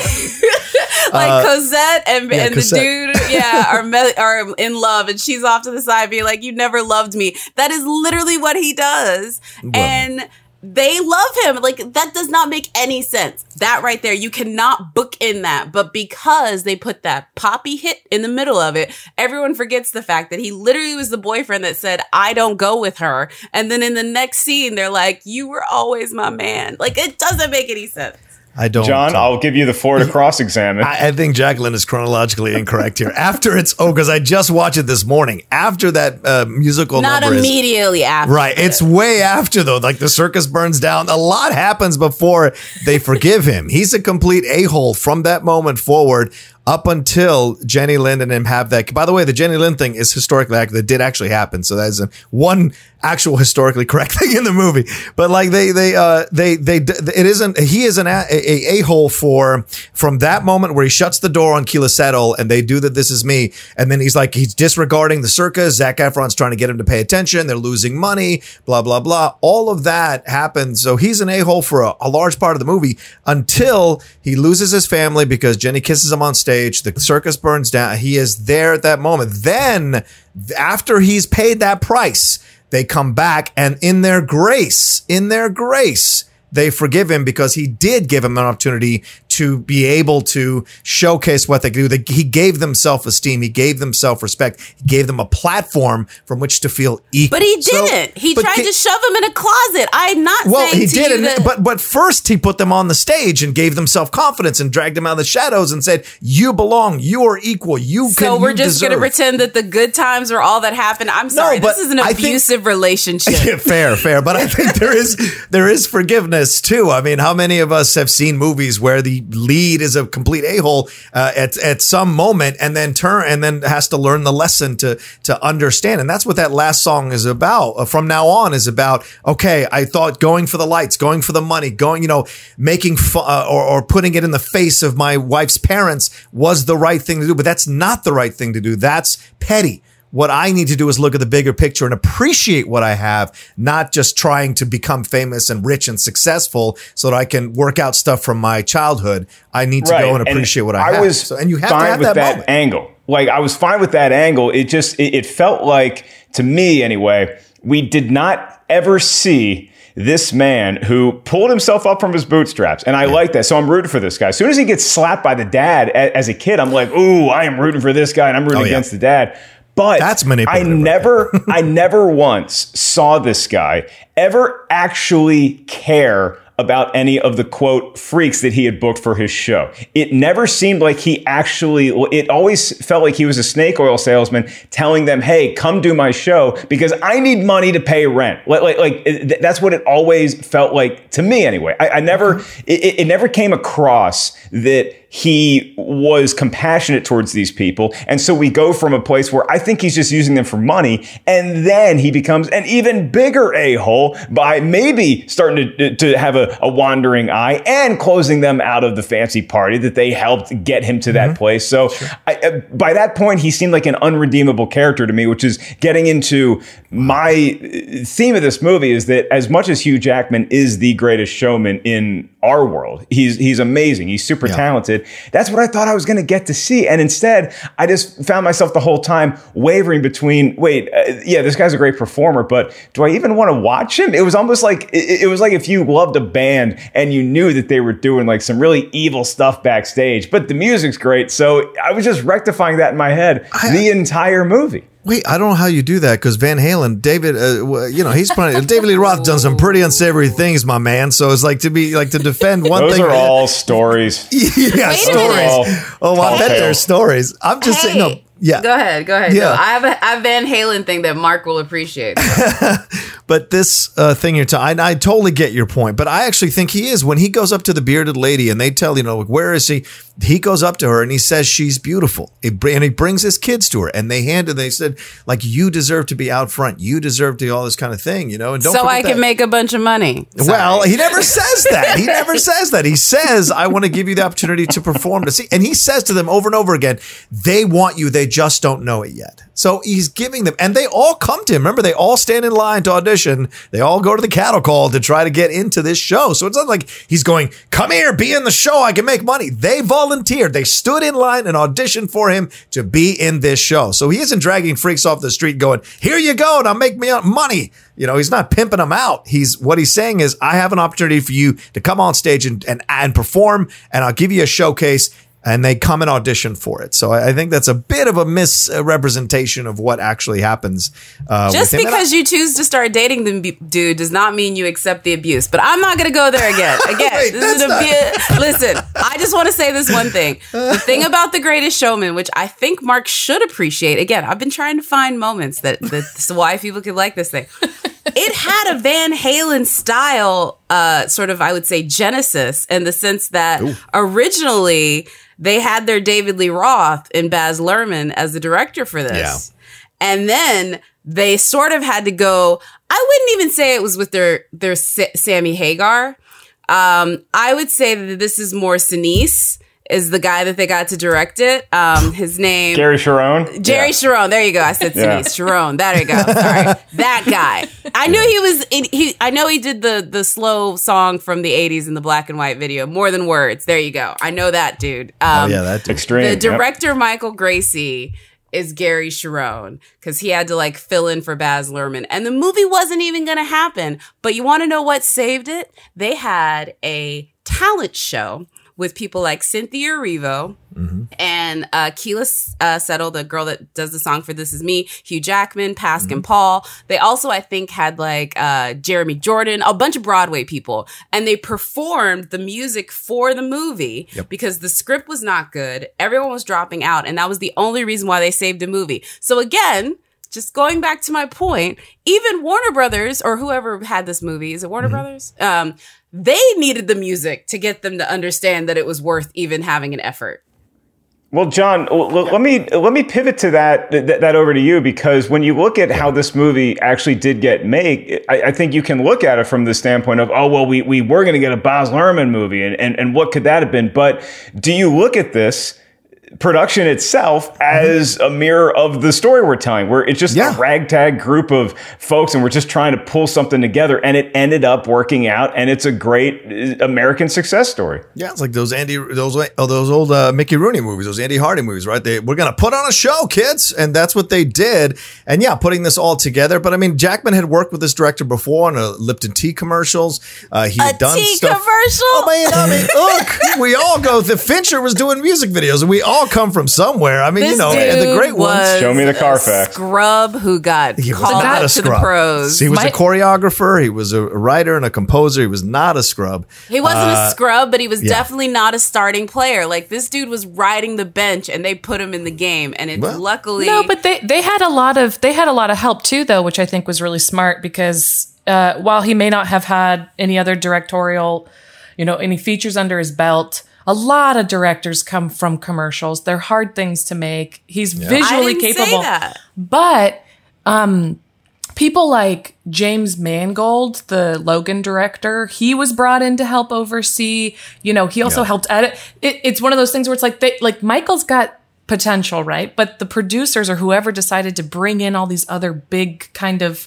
S4: like
S7: Uh,
S4: Cosette and,
S7: yeah,
S4: and
S7: Cosette.
S4: the dude, yeah, are, me- are in love. And she's off to the side being like, you never loved me. That is literally what he does. And they love him. Like, that does not make any sense. That right there, you cannot book in that. But because they put that poppy hit in the middle of it, everyone forgets the fact that he literally was the boyfriend that said, I don't go with her. And then in the next scene, they're like, you were always my man. Like, it doesn't make any sense.
S7: I don't.
S3: John, I'll give you the floor to cross-examine.
S7: I, I think Jacqueline is chronologically incorrect here. After it's oh, because I just watched it this morning. After that uh, musical
S4: Not
S7: number is-
S4: immediately after.
S7: Right. It's way after, though. Like, the circus burns down. A lot happens before they forgive him. He's a complete a-hole from that moment forward up until Jenny Lynn and him have that. By the way, the Jenny Lynn thing is historically accurate. That did actually happen. So that is a, one actual historically correct thing in the movie. But like they, they, uh, they, they, it isn't, he is an a, a, a-hole for, from that moment where he shuts the door on Keela Settle and they do that This Is Me. And then he's like, he's disregarding the circus. Zac Efron's trying to get him to pay attention. They're losing money, blah, blah, blah. All of that happens. So he's an a-hole for a, a large part of the movie until he loses his family because Jenny kisses him on stage. The circus burns down. He is there at that moment. Then after he's paid that price, they come back and in their grace, in their grace, they forgive him because he did give him an opportunity to be able to showcase what they could do. They, he gave them self-esteem. He gave them self-respect. He gave them a platform from which to feel equal.
S4: But he
S7: So-
S4: didn't. he
S7: but
S4: tried
S7: ca-
S4: to shove him in a closet. I'm not
S7: well,
S4: saying
S7: he
S4: to
S7: did,
S4: you
S7: and,
S4: that-
S7: but but first he put them on the stage and gave them self confidence and dragged them out of the shadows and said, "You belong. You are equal. You can."
S4: So we're
S7: you
S4: just going to
S7: deserve."
S4: pretend that the good times are all that happened. I'm sorry.
S7: but
S4: this is an
S7: I think-
S4: abusive relationship.
S7: Yeah, fair, fair. But I think there is there is forgiveness too. I mean, how many of us have seen movies where the lead is a complete a-hole uh, at at some moment and then turn and then has to learn the lesson to to understand? And that's what that last song is about. Uh, from now on is about. Okay, I thought going for the lights, going for the money, going, you know, making fu- uh, or or putting it in the face of my wife's parents was the right thing to do. But that's not the right thing to do. That's petty. What I need to do is look at the bigger picture and appreciate what I have, not just trying to become famous and rich and successful so that I can work out stuff from my childhood. I need to
S3: Right.
S7: go and appreciate what I,
S3: I
S7: have.
S3: was
S7: So- and you have
S3: fine
S7: to have
S3: with
S7: that,
S3: that,
S7: moment.
S3: angle. Like, I was fine with that angle. It just it, it felt like, to me anyway, we did not ever see this man who pulled himself up from his bootstraps. And I like that. So I'm rooting for this guy. As soon as he gets slapped by the dad a- as a kid, I'm like, ooh, I am rooting for this guy and I'm rooting
S7: Oh, yeah.
S3: against the dad. But
S7: That's
S3: I
S7: manipulative right
S3: never, I never once saw this guy ever actually care about any of the quote freaks that he had booked for his show. It never seemed like he actually, it always felt like he was a snake oil salesman telling them, hey, come do my show because I need money to pay rent. Like, like, like it- that's what it always felt like to me anyway. I, I never, it, it never came across that he was compassionate towards these people. And so we go from a place where I think he's just using them for money. And then he becomes an even bigger a-hole by maybe starting to, to have a, a wandering eye and closing them out of the fancy party that they helped get him to that place. So I, uh, by that point, he seemed like an unredeemable character to me, which is getting into my uh, theme of this movie is that as much as Hugh Jackman is the greatest showman in our world. He's he's amazing. He's super
S7: Yeah.
S3: talented. That's what I thought I was going to get to see. And instead, I just found myself the whole time wavering between, wait, uh, yeah, this guy's a great performer, but do I even want to watch him? It was almost like it, it was like if you loved a band and you knew that they were doing like some really evil stuff backstage, but the music's great. So I was just rectifying that in my head the entire movie.
S7: Wait, I don't know how you do that because Van Halen, David, uh, w- you know, he's probably, David Lee Roth done some pretty unsavory things, my man. So it's like to be like to defend one
S3: Those
S7: thing.
S3: are all stories.
S7: yeah,
S4: Wait a
S7: stories. Oh, I
S3: Tall
S7: bet
S3: tales.
S7: there's stories. I'm just saying, no, yeah.
S4: Go ahead. Go ahead.
S7: Yeah.
S4: No, I have a, I have a Van Halen thing that Mark will appreciate.
S7: But this uh, thing you're talking, I, I totally get your point. But I actually think he is. When he goes up to the bearded lady and they tell, you know, where is he? He goes up to her and he says she's beautiful. He, br- and he brings his kids to her and they hand her, they said, like, you deserve to be out front. You deserve to all this kind of thing, you know? And don't
S4: So
S7: forget
S4: I can
S7: that.
S4: make a bunch of money.
S7: Well, he never says that. He never says that. He says, I want to give you the opportunity to perform to see. And he says to them over and over again, they want you. They just don't know it yet. So he's giving them, and they all come to him. Remember, they all stand in line to audition. They all go to the cattle call to try to get into this show. So it's not like he's going, come here, be in the show. I can make money. They volunteered. They stood in line and auditioned for him to be in this show. So he isn't dragging freaks off the street going, here you go. Now make me money. You know, he's not pimping them out. He's what he's saying is, I have an opportunity for you to come on stage and, and, and perform, and I'll give you a showcase. And they come and audition for it. So I I think that's a bit of a misrepresentation of what actually happens. Uh,
S4: Just
S7: with him. And I-
S4: because you choose to start dating them, b- dude, does not mean you accept the abuse. But I'm not going to go there again. Again,
S7: Wait,
S4: this is an
S7: that's
S4: abuse. Listen, I just want to say this one thing. The thing about The Greatest Showman, which I think Mark should appreciate. Again, I've been trying to find moments that that's why people could like this thing. It had a Van Halen style, uh, sort of, I would say, genesis in the sense that originally they had their David Lee Roth and Baz Luhrmann as the director for this.
S7: Yeah.
S4: And then they sort of had to go, I wouldn't even say it was with their, their Sa- Sammy Hagar. Um, I would say that this is more Sinise is the guy that they got to direct it. Um, his name...
S3: Gary Sharon.
S4: Jerry
S3: Yeah.
S4: Sharon. There you go. I said
S3: Yeah.
S4: Sinise. Sharon. There you go. Sorry. That guy. I knew he was... In, he. I know he did the the slow song from the eighties in the black and white video. More Than Words. There you go. I know that dude. Um,
S7: oh, yeah, that dude.
S3: Extreme.
S4: the
S3: Yep.
S4: director, Michael Gracie, is Gary Sharon because he had to like fill in for Baz Luhrmann. And the movie wasn't even going to happen. But you want to know what saved it? They had a talent show with people like Cynthia Erivo
S7: Mm-hmm.
S4: and uh, Keela uh, Settle, the girl that does the song for This Is Me, Hugh Jackman, Pascal
S7: Mm-hmm.
S4: Paul. They also, I think, had like uh, Jeremy Jordan, a bunch of Broadway people. And they performed the music for the movie
S7: Yep.
S4: because the script was not good. Everyone was dropping out. And that was the only reason why they saved the movie. So again, just going back to my point, even Warner Brothers or whoever had this movie, is it Warner
S7: Mm-hmm.
S4: Brothers? Um, they needed the music to get them to understand that it was worth even having an effort.
S3: Well, John, l- l- let me let me pivot to that, th- that over to you, because when you look at how this movie actually did get made, I, I think you can look at it from the standpoint of, oh, well, we, we were going to get a Baz Luhrmann movie, and, and, and what could that have been? But do you look at this production itself as a mirror of the story we're telling, where it's just
S7: Yeah.
S3: a ragtag group of folks and we're just trying to pull something together, and it ended up working out, and it's a great uh, American success story.
S7: Yeah, it's like those Andy, those oh, those old uh, Mickey Rooney movies, those Andy Hardy movies, right? They we're gonna put on a show, kids, and that's what they did. And yeah, putting this all together. But I mean, Jackman had worked with this director before on uh, Lipton tea commercials. Uh, he had
S4: A
S7: done
S4: tea
S7: stuff.
S4: commercial?
S7: Oh man, I mean, look, we all go. The Fincher was doing music videos, and we all come from somewhere. I mean,
S4: This
S7: you know,
S4: dude
S7: and the great
S4: was
S7: ones.
S3: Show me the
S4: a
S3: Carfax.
S4: scrub who got
S7: He was
S4: called
S7: not
S4: up
S7: a
S4: to the
S7: scrub.
S4: pros.
S7: He was
S6: My-
S7: a choreographer. He was a writer and a composer. He was not a scrub.
S4: He wasn't a scrub, but he was
S7: yeah.
S4: definitely not a starting player. Like this dude was riding the bench, and they put him in the game. And it's
S7: Well,
S4: luckily
S6: No, but they they had a lot of they had a lot of help too, though, which I think was really smart because uh, while he may not have had any other directorial, you know, any features under his belt, a lot of directors come from commercials. They're hard things to make. He's visually
S4: I didn't say
S6: capable,
S4: that.
S6: but um, people like James Mangold, the Logan director, he was brought in to help oversee. You know, he also
S7: Yeah.
S6: helped edit. It, it's one of those things where it's like they like Michael's got potential, right? But the producers or whoever decided to bring in all these other big kind of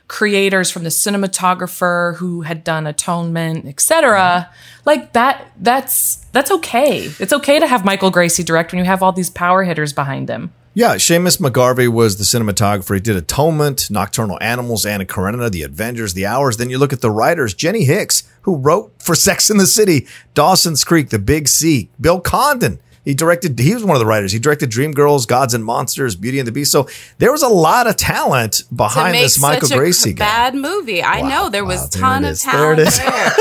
S6: creators, from the cinematographer who had done Atonement, et cetera. Like that, that's that's okay. It's okay to have Michael Gracey direct when you have all these power hitters behind him.
S7: Yeah, Seamus McGarvey was the cinematographer. He did Atonement, Nocturnal Animals, Anna Karenina, The Avengers, The Hours. Then you look at the writers, Jenny Hicks, who wrote for Sex and the City, Dawson's Creek, The Big Sea, Bill Condon. He directed, he was one of the writers. He directed Dreamgirls, Gods and Monsters, Beauty and the Beast. So there was a lot of talent behind
S4: to make
S7: this Michael
S4: such a
S7: Gracey guy.
S4: bad movie. I
S7: Wow,
S4: know there was
S7: wow,
S4: a
S7: there
S4: ton
S7: it
S4: of
S7: is. There
S4: talent
S7: it is.
S4: there.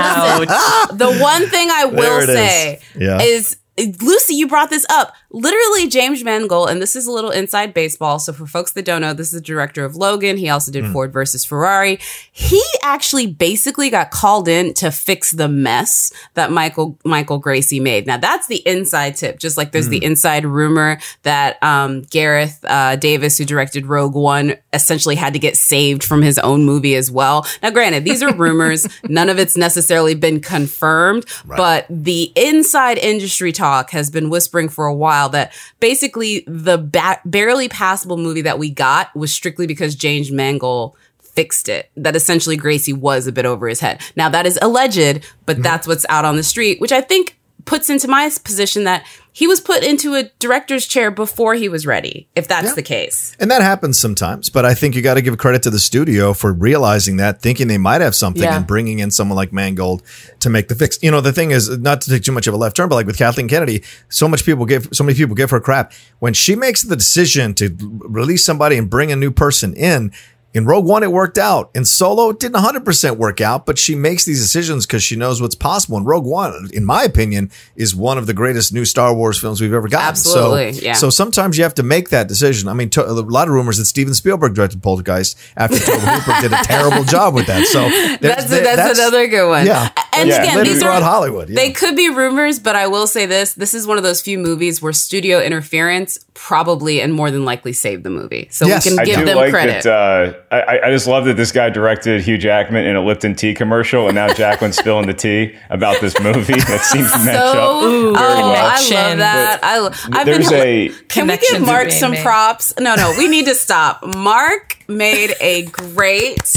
S4: Ouch. The one thing I will
S7: There it is.
S4: say
S7: Yeah.
S4: is, Lucy, you brought this up. Literally, James Mangold, and this is a little inside baseball. So for folks that don't know, this is the director of Logan. He also did
S7: Mm.
S4: Ford versus Ferrari. He actually basically got called in to fix the mess that Michael Michael Gracey made. Now that's the inside tip. Just like there's
S7: Mm.
S4: the inside rumor that um, Gareth uh, Davis, who directed Rogue One, essentially had to get saved from his own movie as well. Now, granted, these are rumors. None of it's necessarily been confirmed,
S7: Right.
S4: but the inside industry talk has been whispering for a while that basically the ba- barely passable movie that we got was strictly because James Mangold fixed it. That essentially Gracey was a bit over his head. Now that is alleged, but
S7: Mm-hmm.
S4: that's what's out on the street, which I think puts into my position that he was put into a director's chair before he was ready, if that's
S7: Yeah.
S4: the case.
S7: And that happens sometimes, but I think you got to give credit to the studio for realizing that, thinking they might have something,
S6: Yeah.
S7: and bringing in someone like Mangold to make the fix. You know, the thing is, not to take too much of a left turn, but like with Kathleen Kennedy, so much people give, so many people give her crap. When she makes the decision to release somebody and bring a new person in, in Rogue One, it worked out. In Solo, it didn't one hundred percent work out, but she makes these decisions because she knows what's possible. And Rogue One, in my opinion, is one of the greatest new Star Wars films we've ever gotten.
S4: Absolutely,
S7: so,
S4: yeah.
S7: So sometimes you have to make that decision. I mean, to, a lot of rumors that Steven Spielberg directed Poltergeist after Tobe Hooper did a terrible job with that. So
S4: That's, a, that's, another good one.
S7: Yeah.
S4: And
S3: Yeah.
S4: again,
S7: Living
S4: these
S7: throughout
S4: are
S7: Hollywood. Yeah.
S4: They could be rumors, but I will say this: this is one of those few movies where studio interference probably and more than likely saved the movie. So
S7: Yes.
S4: we can
S3: I
S4: give
S3: do
S4: them
S3: like
S4: credit.
S3: that. Uh, I, I just love that this guy directed Hugh Jackman in a Lipton tea commercial, and now Jacqueline's spilling the tea about this movie. That seems to match
S4: So,
S3: up
S4: oh,
S3: very well.
S4: I love
S6: Connection.
S4: that. I, lo- I've
S3: There's
S4: been.
S3: a
S4: Can we give
S6: Connections are
S4: Mark
S6: being
S4: some
S6: made.
S4: props? No, no, we need to stop. Mark made a great.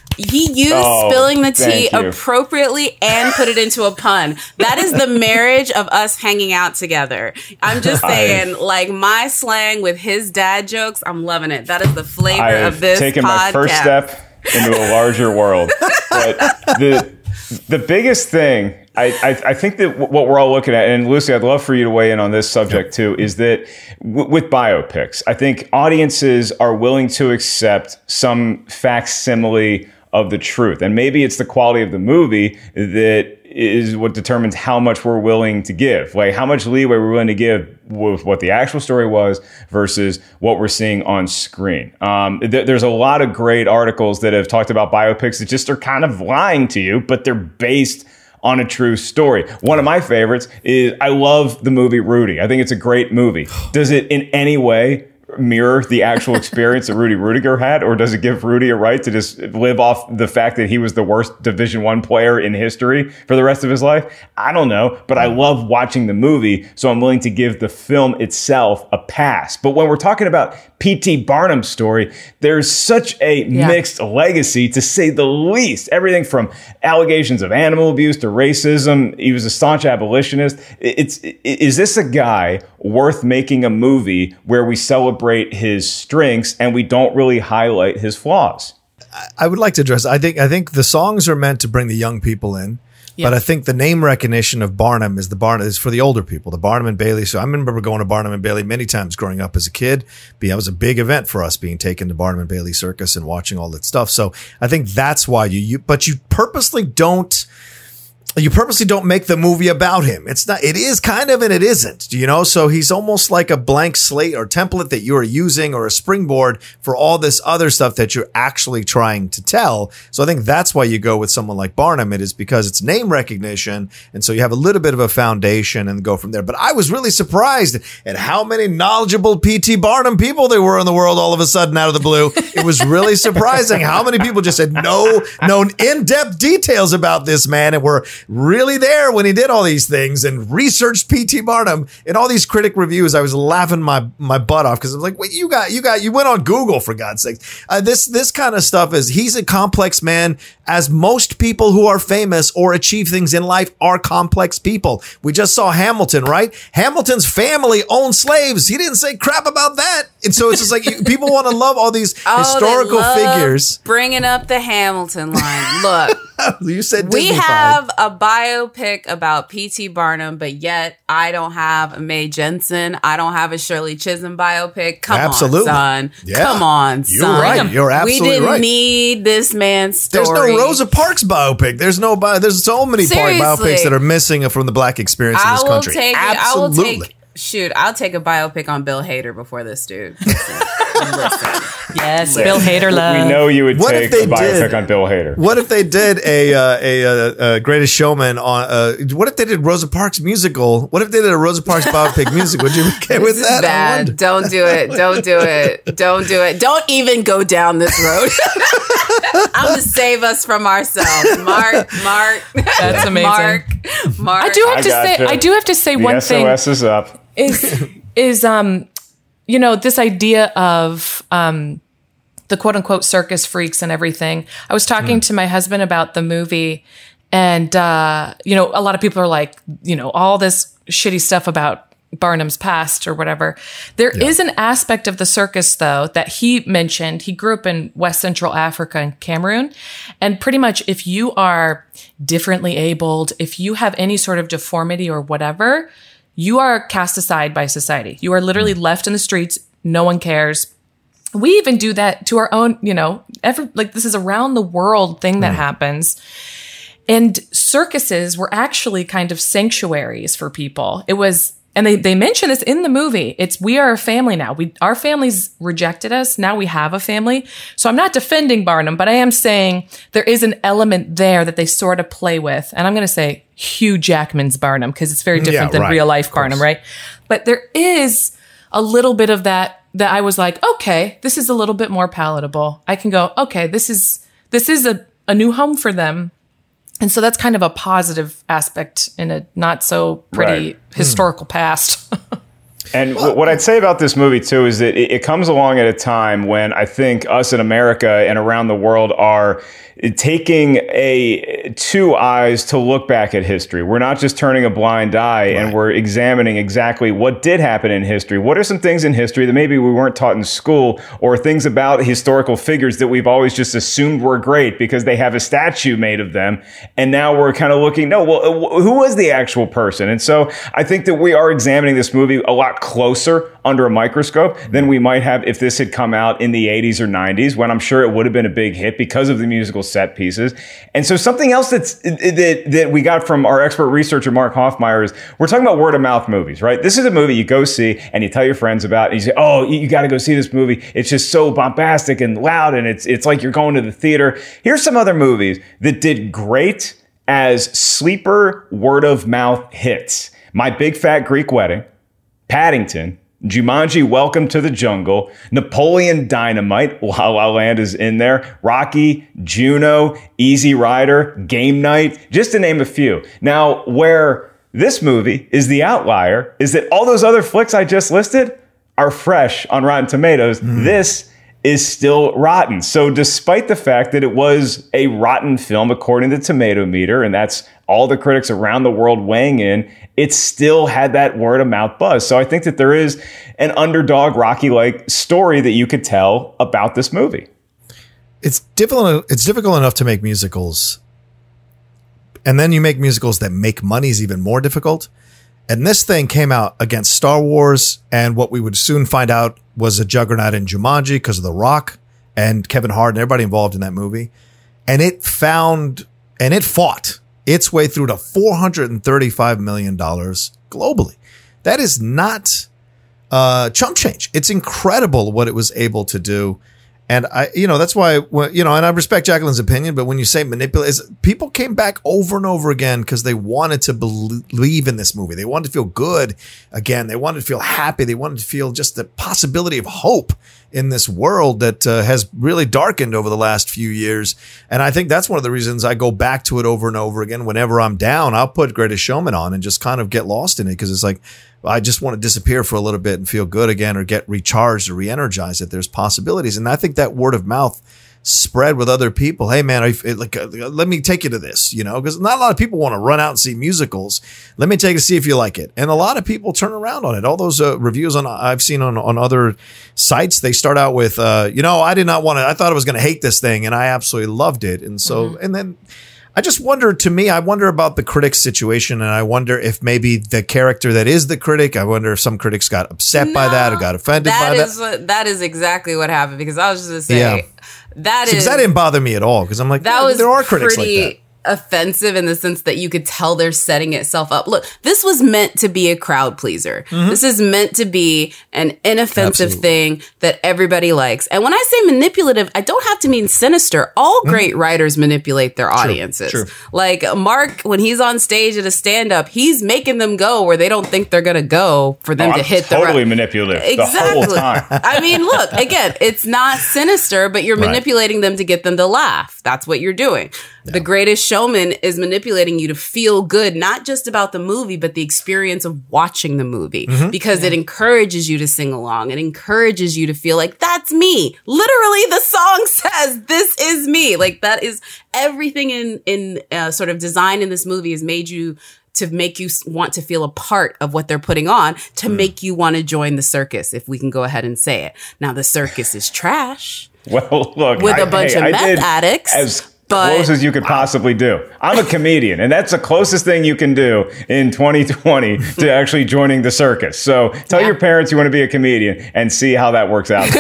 S4: He used
S3: Oh,
S4: spilling the tea
S3: thank you.
S4: appropriately and put it into a pun. That is the marriage of us hanging out together. I'm just saying, like my slang with his dad jokes, I'm loving it. That is the flavor
S3: I
S4: of
S3: have
S4: this
S3: taken
S4: podcast.
S3: my first step into a larger world. But the the biggest thing, I, I, I think that w- what we're all looking at, and Lucy, I'd love for you to weigh in on this subject too, is that w- with biopics, I think audiences are willing to accept some facsimile of the truth. And maybe it's the quality of the movie that is what determines how much we're willing to give. Like how much leeway we're willing to give with what the actual story was versus what we're seeing on screen. Um, th- there's a lot of great articles that have talked about biopics that just are kind of lying to you, but they're based on a true story. One of my favorites is, I love the movie Rudy. I think it's a great movie. Does it in any way mirror the actual experience that Rudy Rudiger had, or does it give Rudy a right to just live off the fact that he was the worst Division One player in history for the rest of his life? I don't know, but I love watching the movie, so I'm willing to give the film itself a pass. But when we're talking about P T Barnum's story, there's such a
S6: Yeah.
S3: mixed legacy, to say the least. Everything from allegations of animal abuse to racism. He was a staunch abolitionist. It's, is this a guy worth making a movie where we celebrate his strengths and we don't really highlight his flaws?
S7: I would like to address. I think I think the songs are meant to bring the young people in, but I think the name recognition of Barnum is the Barnum is for the older people. The Barnum and Bailey. So I remember going to Barnum and Bailey many times growing up as a kid. That was a big event for us, being taken to Barnum and Bailey Circus and watching all that stuff. So I think that's why you. you but you purposely don't. You purposely don't make the movie about him. It's not, it is kind of, and it isn't, you know? So he's almost like a blank slate or template that you are using, or a springboard for all this other stuff that you're actually trying to tell. So I think that's why you go with someone like Barnum. It is because it's name recognition. And so you have a little bit of a foundation and go from there. But I was really surprised at how many knowledgeable P T Barnum people there were in the world all of a sudden out of the blue. It was really surprising how many people just had no, no in-depth details about this man and were really there when he did all these things and researched P T Barnum and all these critic reviews. I was laughing my my butt off because I was like, "Wait, you got you got you went on Google for God's sake." Uh, this this kind of stuff is he's a complex man, as most people who are famous or achieve things in life are complex people. We just saw Hamilton, right? Hamilton's family owned slaves. He didn't say crap about that, and so it's just like you, people want to love all these
S4: Oh,
S7: historical
S4: they love
S7: figures.
S4: bringing up the Hamilton line. Look,
S7: You said
S4: we
S7: Disney-fied.
S4: have a biopic about P T Barnum, but yet I don't have a Mae Jensen. I don't have a Shirley Chisholm biopic. Come
S7: Absolutely.
S4: on, son.
S7: Yeah.
S4: Come on,
S7: You're
S4: son.
S7: right. You're absolutely
S4: We didn't
S7: right.
S4: need this man's story.
S7: There's no Rosa Parks biopic. There's no bio. There's so many bi-
S4: Seriously.
S7: biopics that are missing from the black experience in
S4: I
S7: this
S4: will
S7: country.
S4: take it.
S7: Absolutely.
S4: I will take. Shoot, I'll take a biopic on Bill Hader before this dude. Listen, listen.
S6: Yes, Bill Hader love.
S3: We know you would
S7: What if
S3: take
S7: they
S3: a biopic
S7: did?
S3: on Bill Hader.
S7: What if they did a uh, a, uh uh Greatest Showman on? Uh, what if they did Rosa Parks musical? What if they did a Rosa Parks biopic musical? Would you be okay with
S4: This is
S7: that? I
S4: bad.
S7: wonder.
S4: Don't do it. Don't do it. Don't do it. Don't even go down this road. I'm to save us from ourselves. Mark, Mark.
S6: That's amazing.
S4: Mark, Mark.
S6: I do have
S3: I
S6: to say.
S3: gotcha.
S6: I do have to say
S3: The
S6: one
S3: S
S6: thing.
S3: O S is up.
S6: is is um you know this idea of um the quote unquote circus freaks and everything. I was talking to my husband about the movie, and uh you know a lot of people are like, you know all this shitty stuff about Barnum's past or whatever. There is an aspect of the circus though that he mentioned. He grew up in West Central Africa and Cameroon, and pretty much if you are differently abled, if you have any sort of deformity or whatever, you are cast aside by society. You are literally left in the streets. No one cares. We even do that to our own, you know, every, like this is a round the world thing that happens. And circuses were actually kind of sanctuaries for people. It was, and they, they mention this in the movie. It's, we are a family now. We, our families rejected us. Now we have a family. So I'm not defending Barnum, but I am saying there is an element there that they sort of play with. And I'm going to say Hugh Jackman's Barnum because it's very different
S7: Yeah,
S6: than
S7: right.
S6: real life
S7: Of course.
S6: Barnum, right? But there is a little bit of that, that I was like, okay, this is a little bit more palatable. I can go, okay, this is, this is a, a new home for them. And so that's kind of a positive aspect in a not so pretty
S3: Right.
S6: historical past.
S3: And wh- what I'd say about this movie, too, is that it, it comes along at a time when I think us in America and around the world are taking a two eyes to look back at history. We're not just turning a blind eye and we're examining exactly what did happen in history. What are some things in history that maybe we weren't taught in school, or things about historical figures that we've always just assumed were great because they have a statue made of them. And now we're kind of looking, no, well, uh, who was the actual person? And so I think that we are examining this movie a lot closer under a microscope than we might have if this had come out in the eighties or nineties, when I'm sure it would have been a big hit because of the musical set pieces. And so something else that's that that we got from our expert researcher Mark Hoffmeyer is we're talking about word of mouth movies, right? This is a movie you go see and you tell your friends about, and you say, "Oh, you, you got to go see this movie. It's just so bombastic and loud, and it's it's like you're going to the theater." Here's some other movies that did great as sleeper word of mouth hits: My Big Fat Greek Wedding, Paddington, Jumanji, Welcome to the Jungle, Napoleon Dynamite, La La Land is in there, Rocky, Juno, Easy Rider, Game Night, just to name a few. Now, where this movie is the outlier is that all those other flicks I just listed are fresh on Rotten Tomatoes. Mm. This is still rotten. So despite the fact that it was a rotten film according to Tomato Meter, and that's all the critics around the world weighing in, it still had that word of mouth buzz. So I think that there is an underdog Rocky-like story that you could tell about this movie.
S7: It's difficult. It's difficult enough to make musicals, and then you make musicals that make money is even more difficult. And this thing came out against Star Wars, and what we would soon find out was a juggernaut in Jumanji because of The Rock and Kevin Hart and everybody involved in that movie. And it found and it fought its way through to four hundred thirty-five million dollars globally. That is not uh, chump change. It's incredible what it was able to do. And I, you know, that's why, you know, and I respect Jacqueline's opinion, but when you say manipulate, people came back over and over again because they wanted to believe in this movie. They wanted to feel good again. They wanted to feel happy. They wanted to feel just the possibility of hope in this world that uh, has really darkened over the last few years. And I think that's one of the reasons I go back to it over and over again. Whenever I'm down, I'll put Greatest Showman on and just kind of get lost in it because it's like, I just want to disappear for a little bit and feel good again or get recharged or re-energized that there's possibilities. And I think that word of mouth spread with other people. Hey man, I, it, like, uh, let me take you to this, you know, because not a lot of people want to run out and see musicals. Let me take you to see if you like it. And a lot of people turn around on it. All those uh, reviews on I've seen on, on other sites, they start out with, uh, you know, I did not want to, I thought I was going to hate this thing and I absolutely loved it. And so, mm-hmm. and then I just wonder, to me, I wonder about the critic's situation, and I wonder if maybe the character that is the critic, I wonder if some critics got upset no, by that or got offended
S4: that
S7: by
S4: is
S7: that.
S4: What, that is exactly what happened, because I was just going to say,
S7: yeah.
S4: that
S7: See,
S4: is...
S7: that didn't bother me at all, because I'm like,
S4: that
S7: yeah,
S4: was
S7: there are critics
S4: pretty
S7: like that.
S4: Offensive in the sense that you could tell they're setting itself up. Look, this was meant to be a crowd pleaser. Mm-hmm. This is meant to be an inoffensive Absolutely. Thing that everybody likes. And when I say manipulative, I don't have to mean sinister. All mm-hmm. great writers manipulate their audiences. True. True. Like Mark, when he's on stage at a stand-up, he's making them go where they don't think they're going to go for them
S3: oh,
S4: to
S3: I'm
S4: hit
S3: totally
S4: the
S3: totally manipulative
S4: exactly.
S3: the whole time.
S4: I mean, look, again, it's not sinister, but you're
S3: right.
S4: manipulating them to get them to laugh. That's what you're doing. Yeah. The Greatest Showman is manipulating you to feel good, not just about the movie, but the experience of watching the movie, mm-hmm. because yeah. it encourages you to sing along. It encourages you to feel like, that's me. Literally, the song says, this is me. Like, that is everything in, in uh, sort of design in this movie has made you to make you want to feel a part of what they're putting on, to mm. make you want to join the circus, if we can go ahead and say it. Now, the circus is trash.
S3: Well, look,
S4: with
S3: I,
S4: a bunch
S3: hey,
S4: of
S3: I
S4: meth addicts.
S3: As
S4: But,
S3: close as you could possibly do. I'm a comedian, and that's the closest thing you can do in twenty twenty to actually joining the circus. So tell yeah. your parents you want to be a comedian and see how that works out.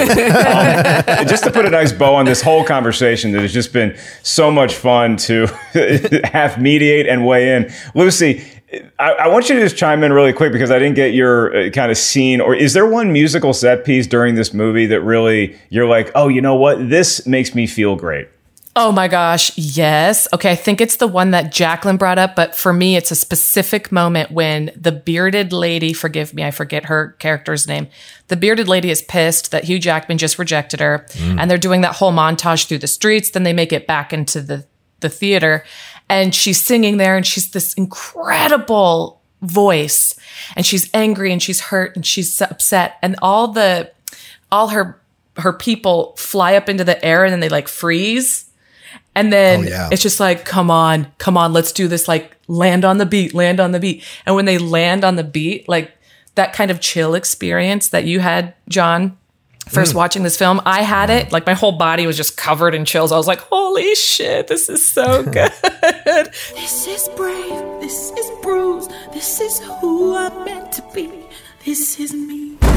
S3: um, just to put a nice bow on this whole conversation that has just been so much fun to have mediate and weigh in. Lucy, I, I want you to just chime in really quick because I didn't get your uh, kind of scene. Or is there one musical set piece during this movie that really you're like, oh, you know what? This makes me feel great.
S6: Oh my gosh, yes. Okay, I think it's the one that Jacqueline brought up, but for me, it's a specific moment when the bearded lady, forgive me, I forget her character's name. The bearded lady is pissed that Hugh Jackman just rejected her, mm. and they're doing that whole montage through the streets. Then they make it back into the, the theater, and she's singing there, and she's this incredible voice, and she's angry, and she's hurt, and she's upset, and all the, all her, her people fly up into the air, and then they like freeze. And then oh, yeah. it's just like, come on, come on, let's do this. Like, land on the beat, land on the beat. And when they land on the beat, like that kind of chill experience that you had, John, first mm. watching this film, I had it. Like, my whole body was just covered in chills. I was like, holy shit, this is so good.
S8: This is brave, this is bruised, this is who I'm meant to be. This is me. Look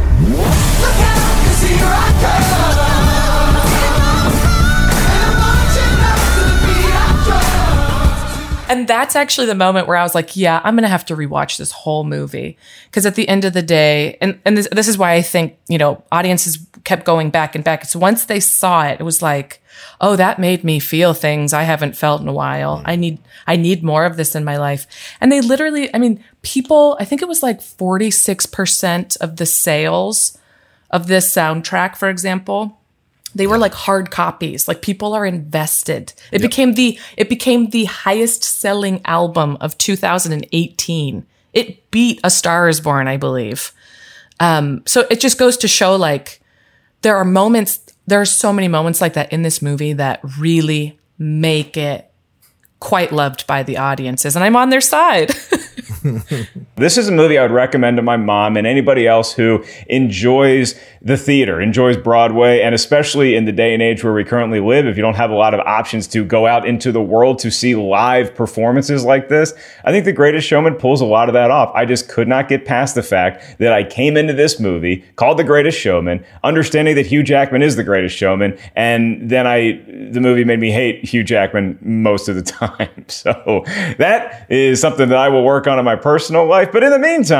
S8: out, 'cause here I come.
S6: And that's actually the moment where I was like, yeah, I'm going to have to rewatch this whole movie. Because at the end of the day, and, and this, this is why I think, you know, audiences kept going back and back. So once they saw it, it was like, oh, that made me feel things I haven't felt in a while. I need, I need more of this in my life. And they literally, I mean, people, I think it was like forty-six percent of the sales of this soundtrack, for example, they were like hard copies. Like, people are invested. It yep. became the it became the highest selling album of two thousand eighteen. It beat A Star Is Born, I believe. Um, so it just goes to show, like, there are moments. There are so many moments like that in this movie that really make it quite loved by the audiences, and I'm on their side.
S3: This is a movie I would recommend to my mom and anybody else who enjoys the theater, enjoys Broadway, and especially in the day and age where we currently live, if you don't have a lot of options to go out into the world to see live performances like this, I think The Greatest Showman pulls a lot of that off. I just could not get past the fact that I came into this movie called The Greatest Showman, understanding that Hugh Jackman is the greatest showman, and then I the movie made me hate Hugh Jackman most of the time. So that is something that I will work on in my personal life. But in the meantime,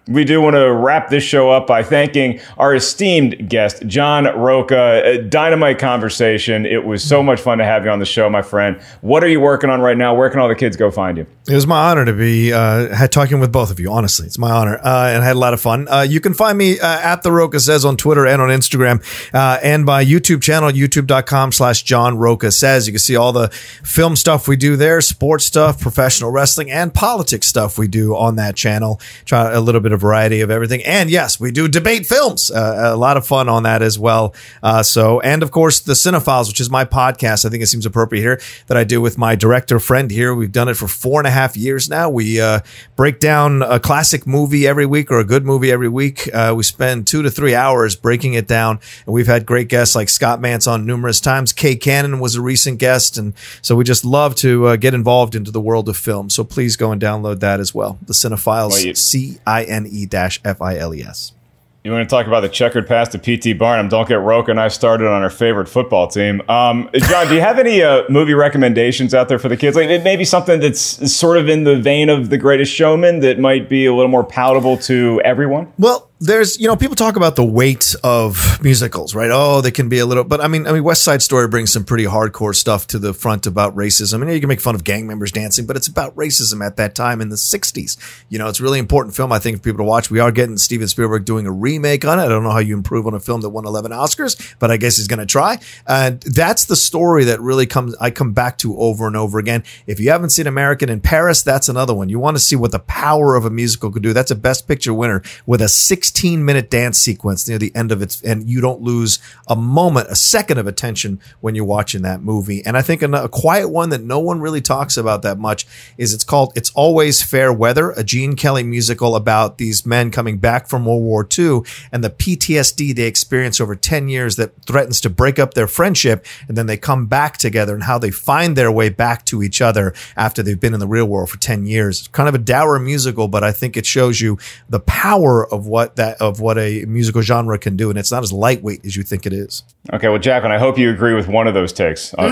S3: we do want to wrap this show up by thanking our esteemed guest, John Rocha. A dynamite conversation. It was so much fun to have you on the show, my friend. What are you working on right now? Where can all the kids go find you?
S7: It was my honor to be uh, had talking with both of you. Honestly, it's my honor, uh, and I had a lot of fun. Uh, you can find me uh, at the Rocha Says on Twitter and on Instagram, uh, and my YouTube channel, youtube dot com slash John Rocha Says. You can see all the film stuff we do there, sports stuff, professional wrestling, and politics stuff we do on that channel. Try a little bit of variety of everything, and yes, we do debate films. Uh, a lot of fun on that as well. Uh, so, and of course, the Cinephiles, which is my podcast. I think it seems appropriate here that I do with my director friend here. We've done it for four and a half years now. We uh, break down a classic movie every week or a good movie every week. Uh, we spend two to three hours breaking it down, and we've had great guests like Scott Mantz on numerous times. Kay Cannon was a recent guest, and so we just love to uh, get involved into the world of film. So please go and download that as well. The Cinephiles, C I N E dash F I L E S.
S3: You want to talk about the checkered past to P T Barnum? Don't get Rocha and I started on our favorite football team. Um, John, do you have any uh, movie recommendations out there for the kids? Like maybe something that's sort of in the vein of The Greatest Showman that might be a little more palatable to everyone?
S7: Well, there's, you know, people talk about the weight of musicals, right? Oh, they can be a little, but I mean, I mean, West Side Story brings some pretty hardcore stuff to the front about racism. I mean, you can make fun of gang members dancing, but it's about racism at that time in the sixties. You know, it's a really important film, I think, for people to watch. We are getting Steven Spielberg doing a remake on it. I don't know how you improve on a film that won eleven Oscars, but I guess he's going to try. And that's the story that really comes, I come back to over and over again. If you haven't seen American in Paris, that's another one. You want to see what the power of a musical could do. That's a Best Picture winner with a sixteen minute dance sequence near the end of it, and you don't lose a moment, a second of attention when you're watching that movie. And I think a, a quiet one that no one really talks about that much is it's called It's Always Fair Weather, a Gene Kelly musical about these men coming back from World War Two and the P T S D they experience over ten years that threatens to break up their friendship, and then they come back together and how they find their way back to each other after they've been in the real world for ten years. It's kind of a dour musical, but I think it shows you the power of what that of what a musical genre can do, and it's not as lightweight as you think it is.
S3: Okay, well, Jacqueline, I hope you agree with one of those takes.
S4: no,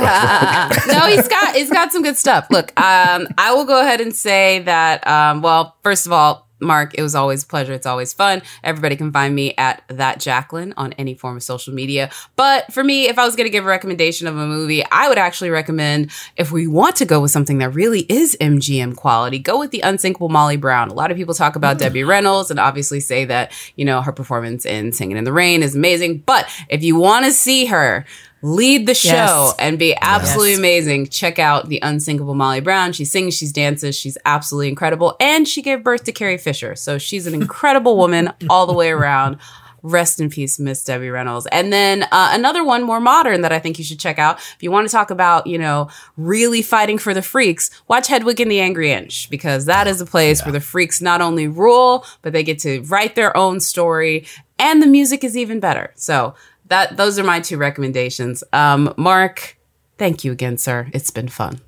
S4: he's got he's got some good stuff. Look, um, I will go ahead and say that. Um, well, first of all, Mark, it was always a pleasure. It's always fun. Everybody can find me at that Jacqueline on any form of social media. But for me, if I was going to give a recommendation of a movie, I would actually recommend, if we want to go with something that really is M G M quality, go with The Unsinkable Molly Brown. A lot of people talk about Debbie Reynolds and obviously say that, you know, her performance in Singing in the Rain is amazing. But if you want to see her lead the show yes. and be absolutely yes. amazing, check out The Unsinkable Molly Brown. She sings, she dances, she's absolutely incredible. And she gave birth to Carrie Fisher. So she's an incredible woman all the way around. Rest in peace, Miss Debbie Reynolds. And then uh, another one more modern that I think you should check out. If you want to talk about, you know, really fighting for the freaks, watch Hedwig and the Angry Inch, because that is a place yeah. where the freaks not only rule, but they get to write their own story, and the music is even better. So that those are my two recommendations. Um, Mark, thank you again, sir. It's been fun.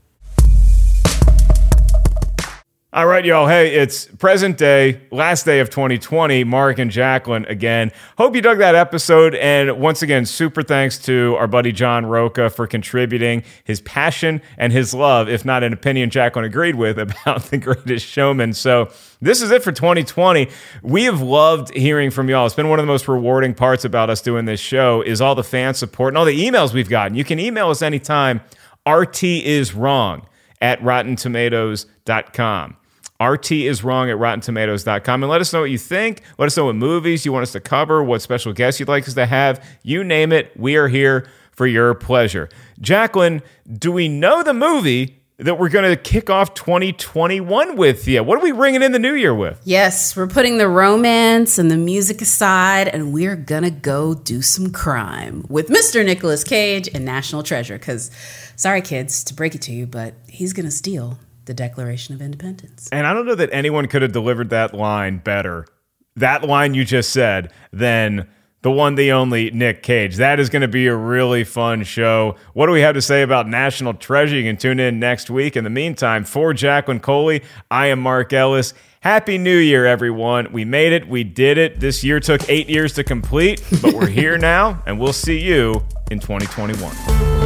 S3: All right, y'all. Hey, it's present day, last day of twenty twenty. Mark and Jacqueline again. Hope you dug that episode. And once again, super thanks to our buddy John Rocha for contributing his passion and his love, if not an opinion Jacqueline agreed with, about The Greatest Showman. So this is it for twenty twenty. We have loved hearing from y'all. It's been one of the most rewarding parts about us doing this show is all the fan support and all the emails we've gotten. You can email us anytime. R T is wrong at rotten tomatoes dot com. R T is wrong at rotten tomatoes dot com. And let us know what you think. Let us know what movies you want us to cover, what special guests you'd like us to have. You name it, we are here for your pleasure. Jacqueline, do we know the movie that we're going to kick off twenty twenty-one with? Yeah, what are we ringing in the new year with?
S4: Yes, we're putting the romance and the music aside, and we're going to go do some crime with Mister Nicolas Cage and National Treasure. Because, sorry, kids, to break it to you, but he's going to steal the Declaration of Independence.
S3: And I don't know that anyone could have delivered that line better, that line you just said, than the one, the only Nick Cage. That is going to be a really fun show. What do we have to say about National Treasure? You can tune in next week. In the meantime, for Jacqueline Coley, I am Mark Ellis. Happy New Year, everyone. We made it. We did it. This year took eight years to complete, but we're here now, and we'll see you in twenty twenty-one.